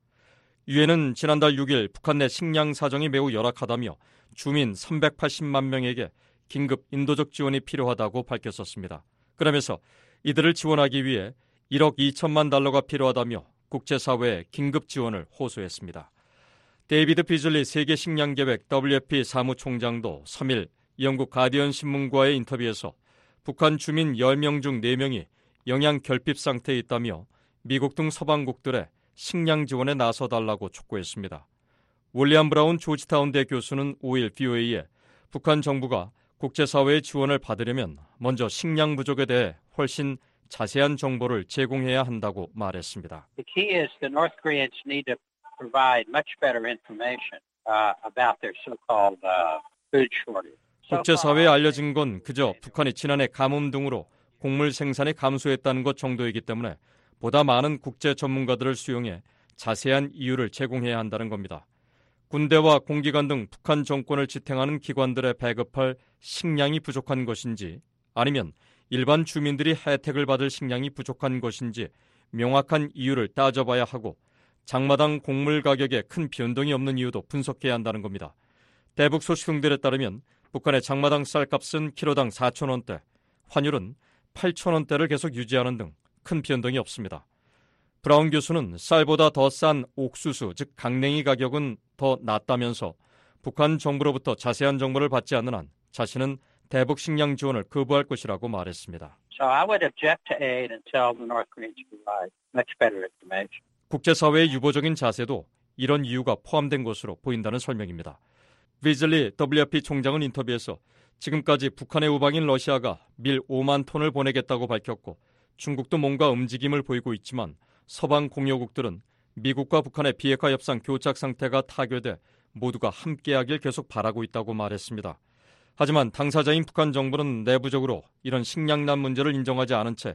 유엔은 지난달 육 일 북한 내 식량 사정이 매우 열악하다며 주민 삼백팔십만 명에게 긴급 인도적 지원이 필요하다고 밝혔었습니다. 그러면서 이들을 지원하기 위해 일억 이천만 달러가 필요하다며 국제사회에 긴급 지원을 호소했습니다. 데이비드 비즐리 세계식량계획 더블유에프피 사무총장도 삼 일 영국 가디언 신문과의 인터뷰에서 북한 주민 열 명 중 네 명이 영양 결핍 상태에 있다며 미국 등 서방국들의 식량 지원에 나서달라고 촉구했습니다. 윌리엄 브라운 조지타운대 교수는 오 일 비오에이에 북한 정부가 국제사회의 지원을 받으려면 먼저 식량 부족에 대해 훨씬 자세한 정보를 제공해야 한다고 말했습니다. The key is the North Koreans need to provide much better information uh, about their so-called uh, food shortage. 국제사회에 알려진 건 그저 북한이 지난해 가뭄 등으로 곡물 생산이 감소했다는 것 정도이기 때문에 보다 많은 국제 전문가들을 수용해 자세한 이유를 제공해야 한다는 겁니다. 군대와 공기관 등 북한 정권을 지탱하는 기관들에 배급할 식량이 부족한 것인지 아니면 일반 주민들이 혜택을 받을 식량이 부족한 것인지 명확한 이유를 따져봐야 하고 장마당 곡물 가격에 큰 변동이 없는 이유도 분석해야 한다는 겁니다. 대북 소식통들에 따르면 북한의 장마당 쌀값은 키로당 사천 원대, 환율은 팔천 원대를 계속 유지하는 등 큰 변동이 없습니다. 브라운 교수는 쌀보다 더 싼 옥수수, 즉 강냉이 가격은 더 낮다면서 북한 정부로부터 자세한 정보를 받지 않는 한 자신은 대북 식량 지원을 거부할 것이라고 말했습니다. So I would object to aid until the North Koreans provide much better information. 국제사회의 유보적인 자세도 이런 이유가 포함된 것으로 보인다는 설명입니다. 비즐리 더블유에프피 총장은 인터뷰에서 지금까지 북한의 우방인 러시아가 밀 오만 톤을 보내겠다고 밝혔고 중국도 뭔가 움직임을 보이고 있지만 서방 공여국들은 미국과 북한의 비핵화 협상 교착 상태가 타결돼 모두가 함께하길 계속 바라고 있다고 말했습니다. 하지만 당사자인 북한 정부는 내부적으로 이런 식량난 문제를 인정하지 않은 채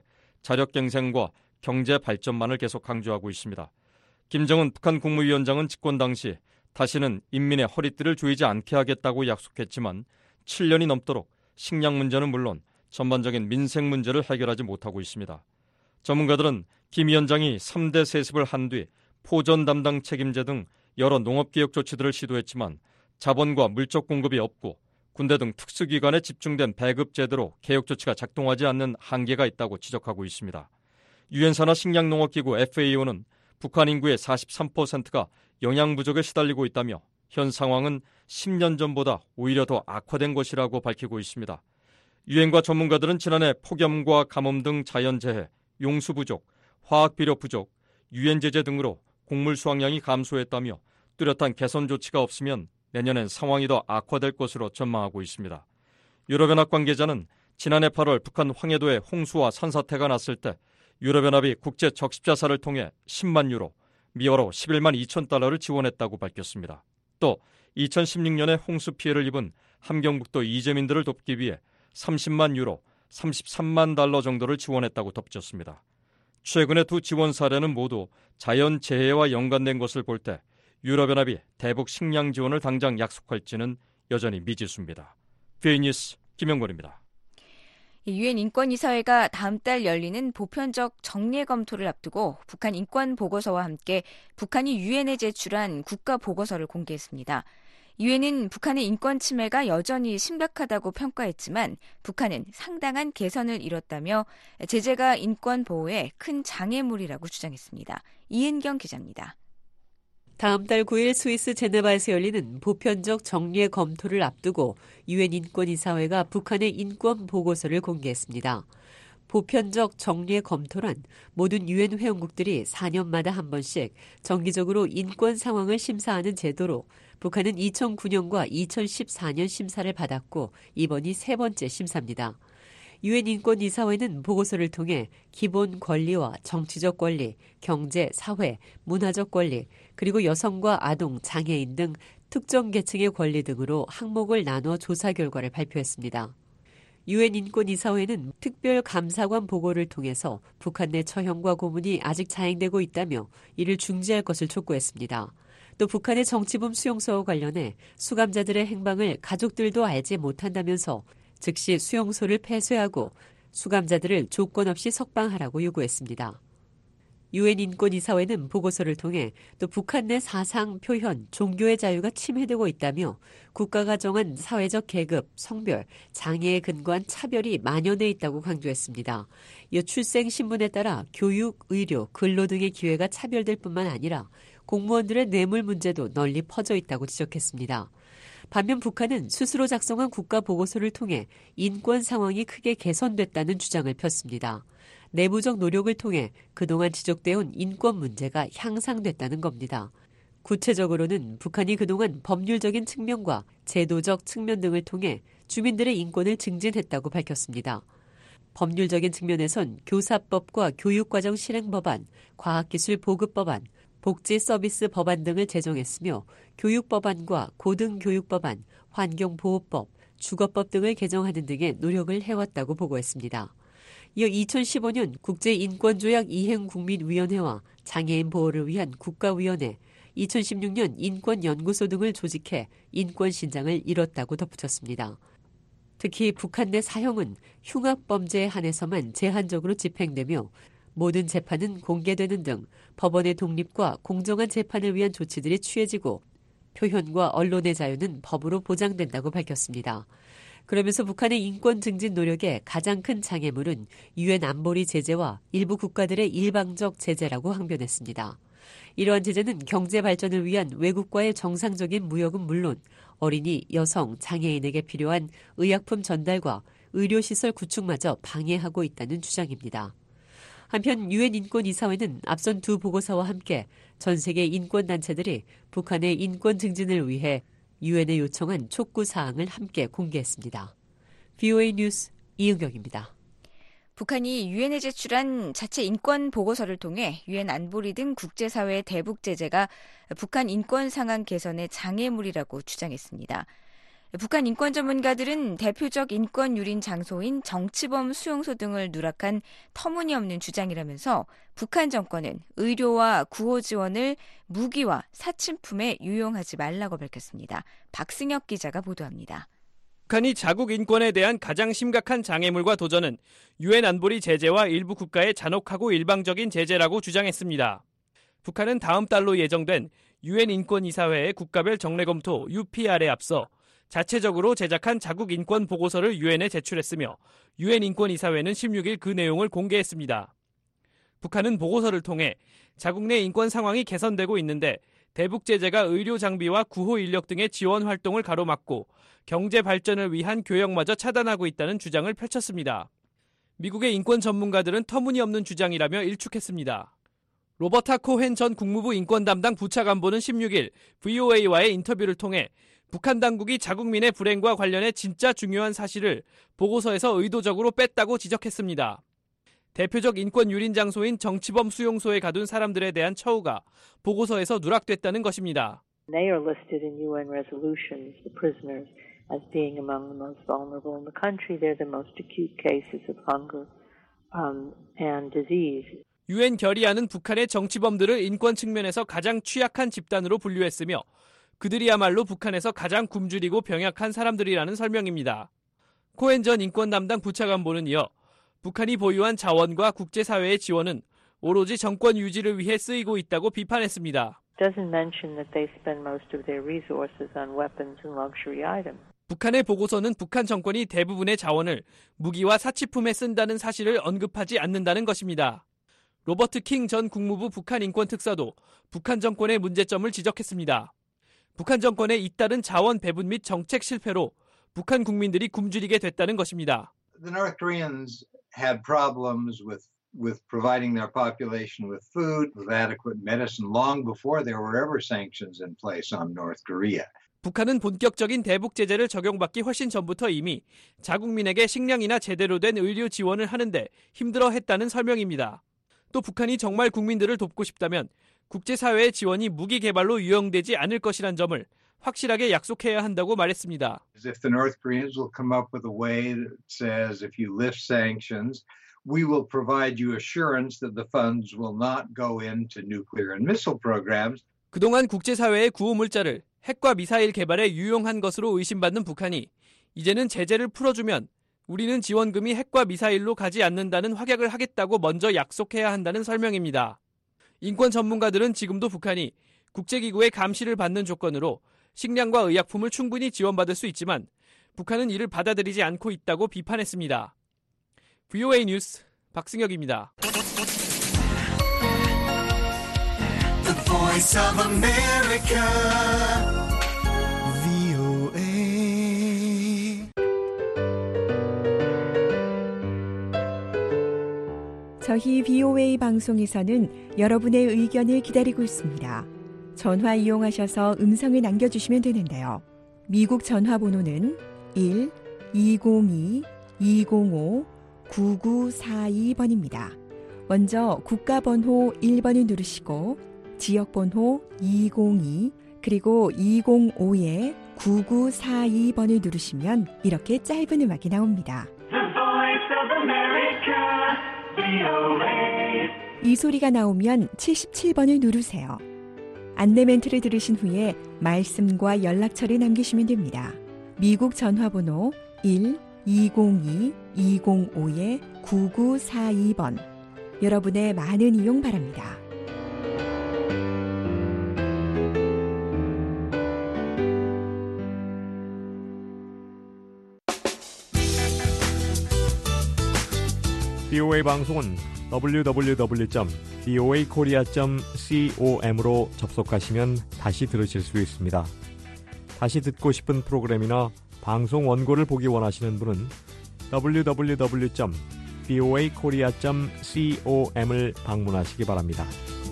자력갱생과 경제 발전만을 계속 강조하고 있습니다. 김정은 북한 국무위원장은 집권 당시 다시는 인민의 허리띠를 조이지 않게 하겠다고 약속했지만 칠 년이 넘도록 식량 문제는 물론 전반적인 민생 문제를 해결하지 못하고 있습니다. 전문가들은 김 위원장이 삼 대 세습을 한 뒤 포전 담당 책임제 등 여러 농업개혁 조치들을 시도했지만 자본과 물적 공급이 없고 군대 등 특수기관에 집중된 배급 제도로 개혁 조치가 작동하지 않는 한계가 있다고 지적하고 있습니다. 유엔산하 식량농업기구 에프에이오는 북한 인구의 사십삼 퍼센트가 영양 부족에 시달리고 있다며 현 상황은 십 년 전보다 오히려 더 악화된 것이라고 밝히고 있습니다. 유엔과 전문가들은 지난해 폭염과 가뭄 등 자연재해, 용수 부족, 화학비료 부족, 유엔 제재 등으로 곡물 수확량이 감소했다며 뚜렷한 개선 조치가 없으면 내년엔 상황이 더 악화될 것으로 전망하고 있습니다. 유럽연합 관계자는 지난해 팔월 북한 황해도에 홍수와 산사태가 났을 때 유럽연합이 국제 적십자사를 통해 십만 유로, 미화로 십일만 이천 달러를 지원했다고 밝혔습니다. 또 이천십육 년에 홍수 피해를 입은 함경북도 이재민들을 돕기 위해 삼십만 유로, 삼십삼만 달러 정도를 지원했다고 덧붙였습니다. 최근의 두 지원 사례는 모두 자연재해와 연관된 것을 볼 때 유럽연합이 대북 식량 지원을 당장 약속할지는 여전히 미지수입니다. 비니스 김영권입니다. 유엔 인권이사회가 다음 달 열리는 보편적 정례 검토를 앞두고 북한 인권 보고서와 함께 북한이 유엔에 제출한 국가 보고서를 공개했습니다. 유엔은 북한의 인권 침해가 여전히 심각하다고 평가했지만 북한은 상당한 개선을 이뤘다며 제재가 인권 보호에 큰 장애물이라고 주장했습니다. 이은경 기자입니다. 다음 달 구 일 스위스 제네바에서 열리는 보편적 정례 검토를 앞두고 유엔 인권이사회가 북한의 인권 보고서를 공개했습니다. 보편적 정례 검토란 모든 유엔 회원국들이 사 년마다 한 번씩 정기적으로 인권 상황을 심사하는 제도로 북한은 이천구 년과 이천십사 년 심사를 받았고 이번이 세 번째 심사입니다. 유엔 인권이사회는 보고서를 통해 기본 권리와 정치적 권리, 경제, 사회, 문화적 권리, 그리고 여성과 아동, 장애인 등 특정 계층의 권리 등으로 항목을 나눠 조사 결과를 발표했습니다. 유엔 인권이사회는 특별 감사관 보고를 통해서 북한 내 처형과 고문이 아직 자행되고 있다며 이를 중지할 것을 촉구했습니다. 또 북한의 정치범 수용소와 관련해 수감자들의 행방을 가족들도 알지 못한다면서 즉시 수용소를 폐쇄하고 수감자들을 조건 없이 석방하라고 요구했습니다. 유엔 인권이사회는 보고서를 통해 또 북한 내 사상, 표현, 종교의 자유가 침해되고 있다며 국가가 정한 사회적 계급, 성별, 장애에 근거한 차별이 만연해 있다고 강조했습니다. 이어 출생 신분에 따라 교육, 의료, 근로 등의 기회가 차별될 뿐만 아니라 공무원들의 뇌물 문제도 널리 퍼져 있다고 지적했습니다. 반면 북한은 스스로 작성한 국가 보고서를 통해 인권 상황이 크게 개선됐다는 주장을 폈습니다. 내부적 노력을 통해 그동안 지적되어온 인권 문제가 향상됐다는 겁니다. 구체적으로는 북한이 그동안 법률적인 측면과 제도적 측면 등을 통해 주민들의 인권을 증진했다고 밝혔습니다. 법률적인 측면에선 교사법과 교육과정 실행법안, 과학기술 보급법안, 복지서비스 법안 등을 제정했으며 교육법안과 고등교육법안, 환경보호법, 주거법 등을 개정하는 등의 노력을 해왔다고 보고했습니다. 이어 이천십오 년 국제인권조약 이행국민위원회와 장애인 보호를 위한 국가위원회, 이천십육 년 인권연구소 등을 조직해 인권신장을 이뤘다고 덧붙였습니다. 특히 북한 내 사형은 흉악범죄에 한해서만 제한적으로 집행되며 모든 재판은 공개되는 등 법원의 독립과 공정한 재판을 위한 조치들이 취해지고 표현과 언론의 자유는 법으로 보장된다고 밝혔습니다. 그러면서 북한의 인권 증진 노력의 가장 큰 장애물은 유엔 안보리 제재와 일부 국가들의 일방적 제재라고 항변했습니다. 이러한 제재는 경제 발전을 위한 외국과의 정상적인 무역은 물론 어린이, 여성, 장애인에게 필요한 의약품 전달과 의료시설 구축마저 방해하고 있다는 주장입니다. 한편 유엔 인권이사회는 앞선 두 보고서와 함께 전 세계 인권단체들이 북한의 인권 증진을 위해 유엔에 요청한 촉구 사항을 함께 공개했습니다. 브이오에이 뉴스 이은경입니다. 북한이 유엔에 제출한 자체 인권 보고서를 통해 유엔 안보리 등 국제사회의 대북 제재가 북한 인권 상황 개선의 장애물이라고 주장했습니다. 북한 인권 전문가들은 대표적 인권 유린 장소인 정치범 수용소 등을 누락한 터무니없는 주장이라면서 북한 정권은 의료와 구호 지원을 무기와 사침품에 유용하지 말라고 밝혔습니다. 박승혁 기자가 보도합니다. 북한이 자국 인권에 대한 가장 심각한 장애물과 도전은 유엔 안보리 제재와 일부 국가의 잔혹하고 일방적인 제재라고 주장했습니다. 북한은 다음 달로 예정된 유엔 인권이사회의 국가별 정례검토 유피알에 앞서 자체적으로 제작한 자국 인권 보고서를 유엔에 제출했으며 유엔 인권이사회는 십육 일 그 내용을 공개했습니다. 북한은 보고서를 통해 자국 내 인권 상황이 개선되고 있는데 대북 제재가 의료 장비와 구호 인력 등의 지원 활동을 가로막고 경제 발전을 위한 교역마저 차단하고 있다는 주장을 펼쳤습니다. 미국의 인권 전문가들은 터무니없는 주장이라며 일축했습니다. 로버타 코헨 전 국무부 인권 담당 부차관보는 십육 일 브이오에이와의 인터뷰를 통해 북한 당국이 자국민의 불행과 관련해 진짜 중요한 사실을 보고서에서 의도적으로 뺐다고 지적했습니다. 대표적 인권 유린 장소인 정치범 수용소에 가둔 사람들에 대한 처우가 보고서에서 누락됐다는 것입니다. They are listed in 유엔 resolutions, the prisoners, as being among the most vulnerable in the country. They're the most acute cases of hunger um, and disease. 유엔 결의안은 북한의 정치범들을 인권 측면에서 가장 취약한 집단으로 분류했으며 그들이야말로 북한에서 가장 굶주리고 병약한 사람들이라는 설명입니다. 코엔 전 인권 담당 부차관보는 이어 북한이 보유한 자원과 국제사회의 지원은 오로지 정권 유지를 위해 쓰이고 있다고 비판했습니다. Doesn't mention that they spend most of their resources on weapons and luxury items. 북한의 보고서는 북한 정권이 대부분의 자원을 무기와 사치품에 쓴다는 사실을 언급하지 않는다는 것입니다. 로버트 킹 전 국무부 북한 인권 특사도 북한 정권의 문제점을 지적했습니다. 북한 정권의 잇따른 자원 배분 및 정책 실패로 북한 국민들이 굶주리게 됐다는 것입니다. The North Koreans had problems with with providing their population with food, with adequate medicine long before there were ever sanctions in place on North Korea. 북한은 본격적인 대북 제재를 적용받기 훨씬 전부터 이미 자국민에게 식량이나 제대로 된 의료 지원을 하는데 힘들어했다는 설명입니다. 또 북한이 정말 국민들을 돕고 싶다면 국제사회의 지원이 무기 개발로 유용되지 않을 것이란 점을 확실하게 약속해야 한다고 말했습니다. If the North Koreans will come up with a way that says if you lift sanctions, we will provide you assurance that the funds will not go into nuclear and missile programs. 그동안 국제사회의 구호물자를 핵과 미사일 개발에 유용한 것으로 의심받는 북한이 이제는 제재를 풀어주면 우리는 지원금이 핵과 미사일로 가지 않는다는 확약을 하겠다고 먼저 약속해야 한다는 설명입니다. 인권 전문가들은 지금도 북한이 국제기구의 감시를 받는 조건으로 식량과 의약품을 충분히 지원받을 수 있지만 북한은 이를 받아들이지 않고 있다고 비판했습니다. 브이오에이 뉴스 박승혁입니다. The Voice of America, 브이오에이. 저희 브이오에이 방송에서는 여러분의 의견을 기다리고 있습니다. 전화 이용하셔서 음성을 남겨주시면 되는데요. 미국 전화번호는 일 이공이 이공오 구구사이 번입니다. 먼저 국가번호 일 번을 누르시고 지역번호 이공이 그리고 이공오에 구구사이 번을 누르시면 이렇게 짧은 음악이 나옵니다. 이 소리가 나오면 칠십칠 번을 누르세요. 안내 멘트를 들으신 후에 말씀과 연락처를 남기시면 됩니다. 미국 전화번호 일 이공이 이공오에 구구사이 번. 여러분의 많은 이용 바랍니다. 비오에이 방송은 더블유 더블유 더블유 점 비오에이 코리아 점 com으로 접속하시면 다시 들으실 수 있습니다. 다시 듣고 싶은 프로그램이나 방송 원고를 보기 원하시는 분은 더블유 더블유 더블유 점 비오에이 코리아 점 com을 방문하시기 바랍니다.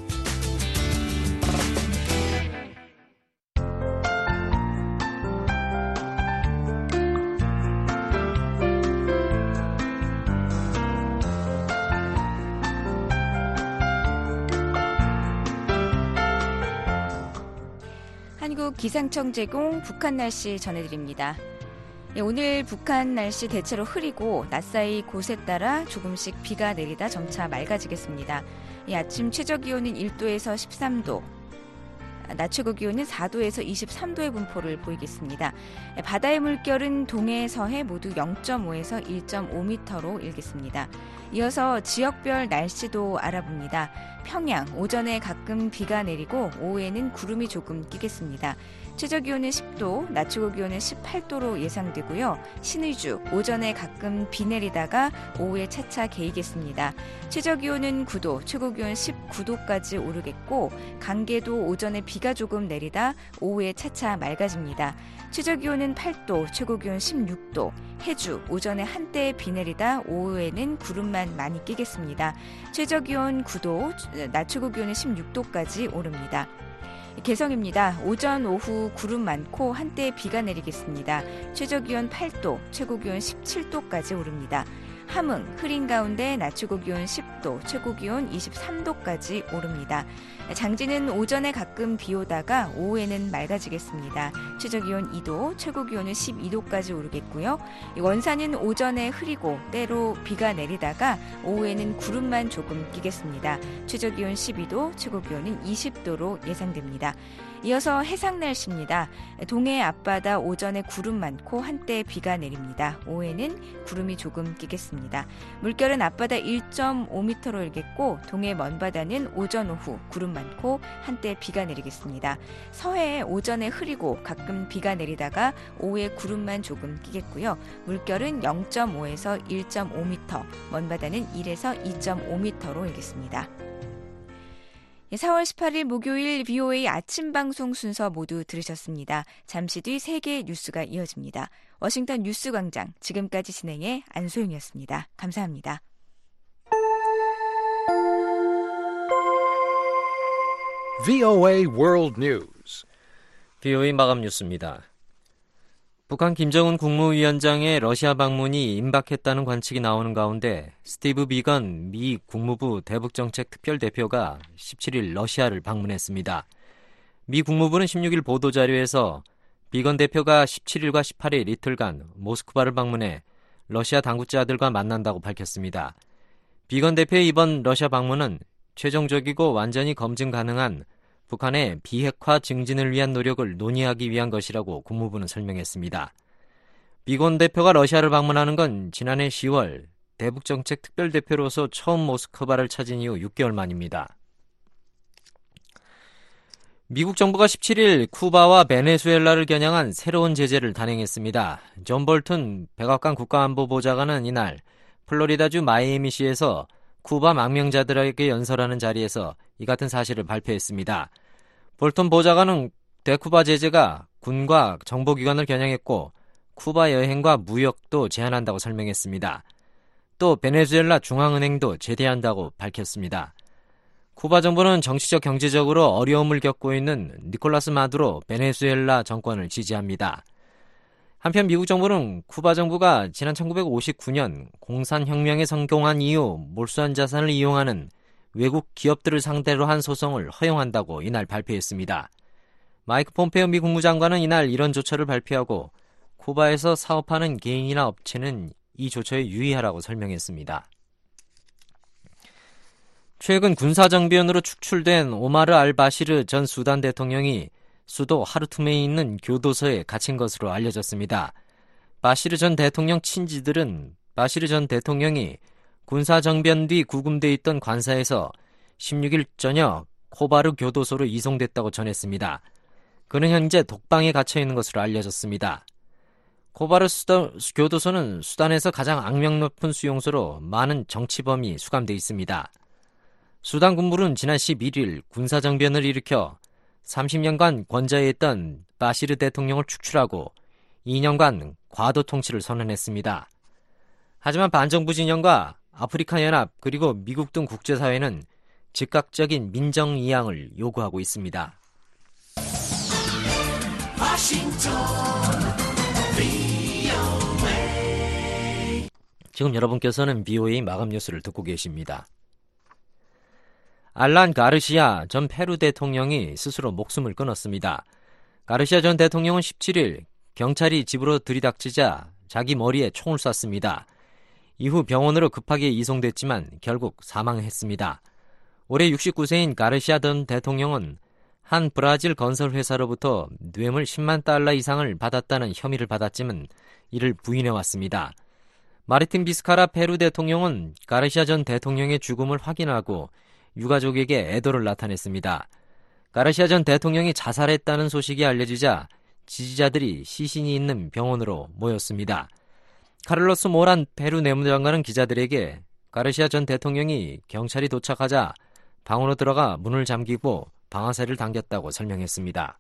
한국 기상청 제공 북한 날씨 전해드립니다. 예, 오늘 북한 날씨 대체로 흐리고 낮사이 곳에 따라 조금씩 비가 내리다 점차 맑아지겠습니다. 예, 아침 최저기온은 일 도에서 십삼 도, 낮 최고기온은 사 도에서 이십삼 도의 분포를 보이겠습니다. 예, 바다의 물결은 동해, 서해 모두 영 점 오에서 일 점 오 미터로 일겠습니다. 이어서 지역별 날씨도 알아봅니다. 평양, 오전에 가끔 비가 내리고 오후에는 구름이 조금 끼겠습니다. 최저기온은 십 도, 낮 최고기온은 십팔 도로 예상되고요. 신의주, 오전에 가끔 비 내리다가 오후에 차차 개이겠습니다. 최저기온은 구 도, 최고기온 십구 도까지 오르겠고 강계도 오전에 비가 조금 내리다 오후에 차차 맑아집니다. 최저기온은 팔 도, 최고기온 십육 도, 해주, 오전에 한때 비 내리다 오후에는 구름만 많이 끼겠습니다. 최저기온 구 도, 낮 최고기온은 십육 도까지 오릅니다. 개성입니다. 오전 오후 구름 많고 한때 비가 내리겠습니다. 최저기온 팔 도, 최고기온 십칠 도까지 오릅니다. 함흥, 흐린 가운데 낮 최고기온 십 도, 최고기온 이십삼 도까지 오릅니다. 장진은 오전에 가끔 비 오다가 오후에는 맑아지겠습니다. 최저기온 이 도, 최고기온은 십이 도까지 오르겠고요. 원산은 오전에 흐리고 때로 비가 내리다가 오후에는 구름만 조금 끼겠습니다. 최저기온 십이 도, 최고기온은 이십 도로 예상됩니다. 이어서 해상 날씨입니다. 동해 앞바다 오전에 구름 많고 한때 비가 내립니다. 오후에는 구름이 조금 끼겠습니다. 물결은 앞바다 일 점 오 미터로 일겠고 동해 먼바다는 오전 오후 구름 많고 한때 비가 내리겠습니다. 서해 오전에 흐리고 가끔 비가 내리다가 오후에 구름만 조금 끼겠고요. 물결은 영 점 오에서 일 점 오 미터, 먼바다는 일에서 이 점 오 미터로 일겠습니다. 사월 십팔일 목요일 비오에이 아침 방송 순서 모두 들으셨습니다. 잠시 뒤 세계 뉴스가 이어집니다. 워싱턴 뉴스광장 지금까지 진행의 안소영이었습니다. 감사합니다. 브이오에이 World News. 비오에이 마감 뉴스입니다. 북한 김정은 국무위원장의 러시아 방문이 임박했다는 관측이 나오는 가운데 스티브 비건 미 국무부 대북정책 특별대표가 십칠일 러시아를 방문했습니다. 미 국무부는 십육일 보도자료에서 비건 대표가 십칠일과 십팔일 이틀간 모스크바를 방문해 러시아 당국자들과 만난다고 밝혔습니다. 비건 대표의 이번 러시아 방문은 최종적이고 완전히 검증 가능한 북한의 비핵화 증진을 위한 노력을 논의하기 위한 것이라고 국무부는 설명했습니다. 비건 대표가 러시아를 방문하는 건 지난해 시월 대북정책 특별대표로서 처음 모스크바를 찾은 이후 육 개월 만입니다. 미국 정부가 십칠일 쿠바와 베네수엘라를 겨냥한 새로운 제재를 단행했습니다. 존 볼튼 백악관 국가안보보좌관은 이날 플로리다주 마이애미시에서 쿠바 망명자들에게 연설하는 자리에서 이 같은 사실을 발표했습니다. 볼턴 보좌관은 대쿠바 제재가 군과 정보기관을 겨냥했고 쿠바 여행과 무역도 제한한다고 설명했습니다. 또 베네수엘라 중앙은행도 제대한다고 밝혔습니다. 쿠바 정부는 정치적 경제적으로 어려움을 겪고 있는 니콜라스 마두로 베네수엘라 정권을 지지합니다. 한편 미국 정부는 쿠바 정부가 지난 천구백오십구 년 공산혁명에 성공한 이후 몰수한 자산을 이용하는 외국 기업들을 상대로 한 소송을 허용한다고 이날 발표했습니다. 마이크 폼페이오 미 국무장관은 이날 이런 조처를 발표하고 쿠바에서 사업하는 개인이나 업체는 이 조처에 유의하라고 설명했습니다. 최근 군사정변으로 축출된 오마르 알바시르 전 수단 대통령이 수도 하르툼에 있는 교도소에 갇힌 것으로 알려졌습니다. 바시르 전 대통령 친지들은 바시르 전 대통령이 군사정변 뒤 구금돼 있던 관사에서 십육 일 저녁 코바르 교도소로 이송됐다고 전했습니다. 그는 현재 독방에 갇혀 있는 것으로 알려졌습니다. 코바르 수도, 교도소는 수단에서 가장 악명 높은 수용소로 많은 정치범이 수감돼 있습니다. 수단 군부는 지난 십일 일 군사정변을 일으켜 삼십 년간 권좌에 있던 바시르 대통령을 축출하고 이 년간 과도 통치를 선언했습니다. 하지만 반정부 진영과 아프리카 연합 그리고 미국 등 국제사회는 즉각적인 민정 이양을 요구하고 있습니다. 지금 여러분께서는 비오에이 마감 뉴스를 듣고 계십니다. 알란 가르시아 전 페루 대통령이 스스로 목숨을 끊었습니다. 가르시아 전 대통령은 십칠 일 경찰이 집으로 들이닥치자 자기 머리에 총을 쐈습니다. 이후 병원으로 급하게 이송됐지만 결국 사망했습니다. 올해 육십구 세인 가르시아 전 대통령은 한 브라질 건설 회사로부터 뇌물 십만 달러 이상을 받았다는 혐의를 받았지만 이를 부인해왔습니다. 마르틴 비스카라 페루 대통령은 가르시아 전 대통령의 죽음을 확인하고 유가족에게 애도를 나타냈습니다. 가르시아 전 대통령이 자살했다는 소식이 알려지자 지지자들이 시신이 있는 병원으로 모였습니다. 카를로스 모란 페루 내무장관은 기자들에게 가르시아 전 대통령이 경찰이 도착하자 방으로 들어가 문을 잠기고 방아쇠를 당겼다고 설명했습니다.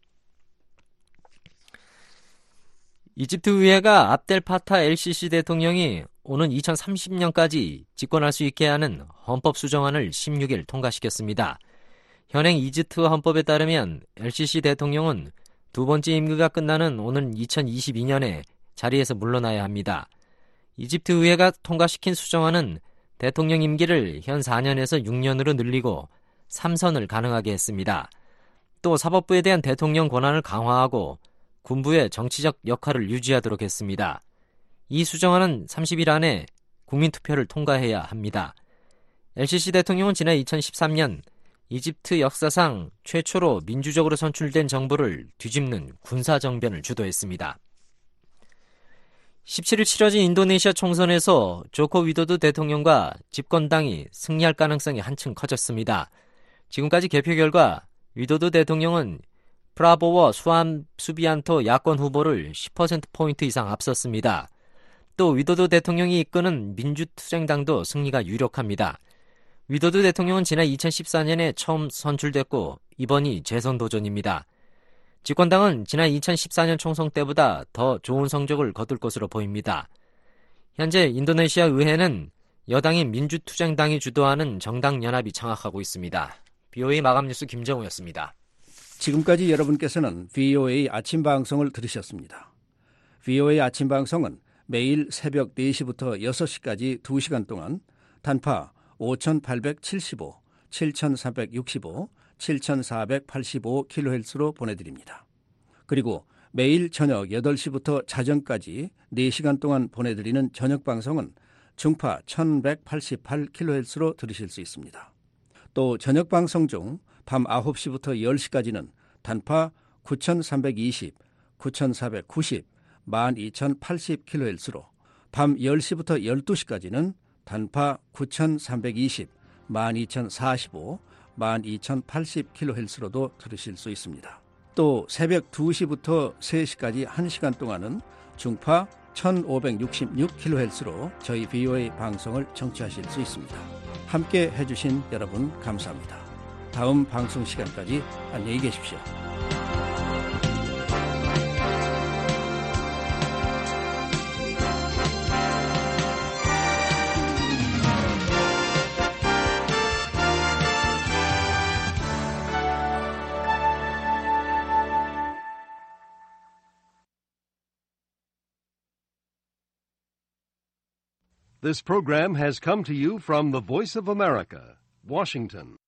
이집트 의회가 압델 파타 엘시시 대통령이 오는 이천삼십 년까지 집권할 수 있게 하는 헌법 수정안을 십육 일 통과시켰습니다. 현행 이집트 헌법에 따르면 엘시시 대통령은 두 번째 임기가 끝나는 오는 이천이십이 년에 자리에서 물러나야 합니다. 이집트 의회가 통과시킨 수정안은 대통령 임기를 현 사 년에서 육 년으로 늘리고 삼 선을 가능하게 했습니다. 또 사법부에 대한 대통령 권한을 강화하고 군부의 정치적 역할을 유지하도록 했습니다. 이 수정안은 삼십 일 안에 국민투표를 통과해야 합니다. 엘시시 대통령은 지난 이천십삼 년 이집트 역사상 최초로 민주적으로 선출된 정부를 뒤집는 군사정변을 주도했습니다. 십칠 일 치러진 인도네시아 총선에서 조코 위도도 대통령과 집권당이 승리할 가능성이 한층 커졌습니다. 지금까지 개표 결과 위도도 대통령은 프라보워 수암 수비안토 야권 후보를 십 퍼센트포인트 이상 앞섰습니다. 또 위도도 대통령이 이끄는 민주투쟁당도 승리가 유력합니다. 위도도 대통령은 지난 이천십사 년에 처음 선출됐고 이번이 재선 도전입니다. 집권당은 지난 이천십사 년 총선 때보다 더 좋은 성적을 거둘 것으로 보입니다. 현재 인도네시아 의회는 여당인 민주투쟁당이 주도하는 정당연합이 장악하고 있습니다. 비오에이 마감 뉴스 김정우였습니다. 지금까지 여러분께서는 비오에이 아침 방송을 들으셨습니다. 비오에이 아침 방송은 매일 새벽 네 시부터 여섯 시까지 두 시간 동안 단파 오천팔백칠십오, 칠천삼백육십오, 칠천사백팔십오 킬로헤르츠로 보내드립니다. 그리고 매일 저녁 여덟 시부터 자정까지 네 시간 동안 보내드리는 저녁 방송은 중파 천백팔십팔 킬로헤르츠로 들으실 수 있습니다. 또 저녁 방송 중 밤 아홉 시부터 열 시까지는 단파 구천삼백이십, 구천사백구십, 만 이천팔십 킬로헤르츠로 밤 열 시부터 열두 시까지는 단파 구천삼백이십, 만 이천사십오, 만 이천팔십 킬로헤르츠로도 들으실 수 있습니다. 또 새벽 두 시부터 세 시까지 한 시간 동안은 중파 천오백육십육 킬로헤르츠로 저희 비오에이 방송을 청취하실 수 있습니다. 함께 해주신 여러분 감사합니다. 다음 방송 시간까지 안녕히 계십시오. This program has come to you from the Voice of America, Washington.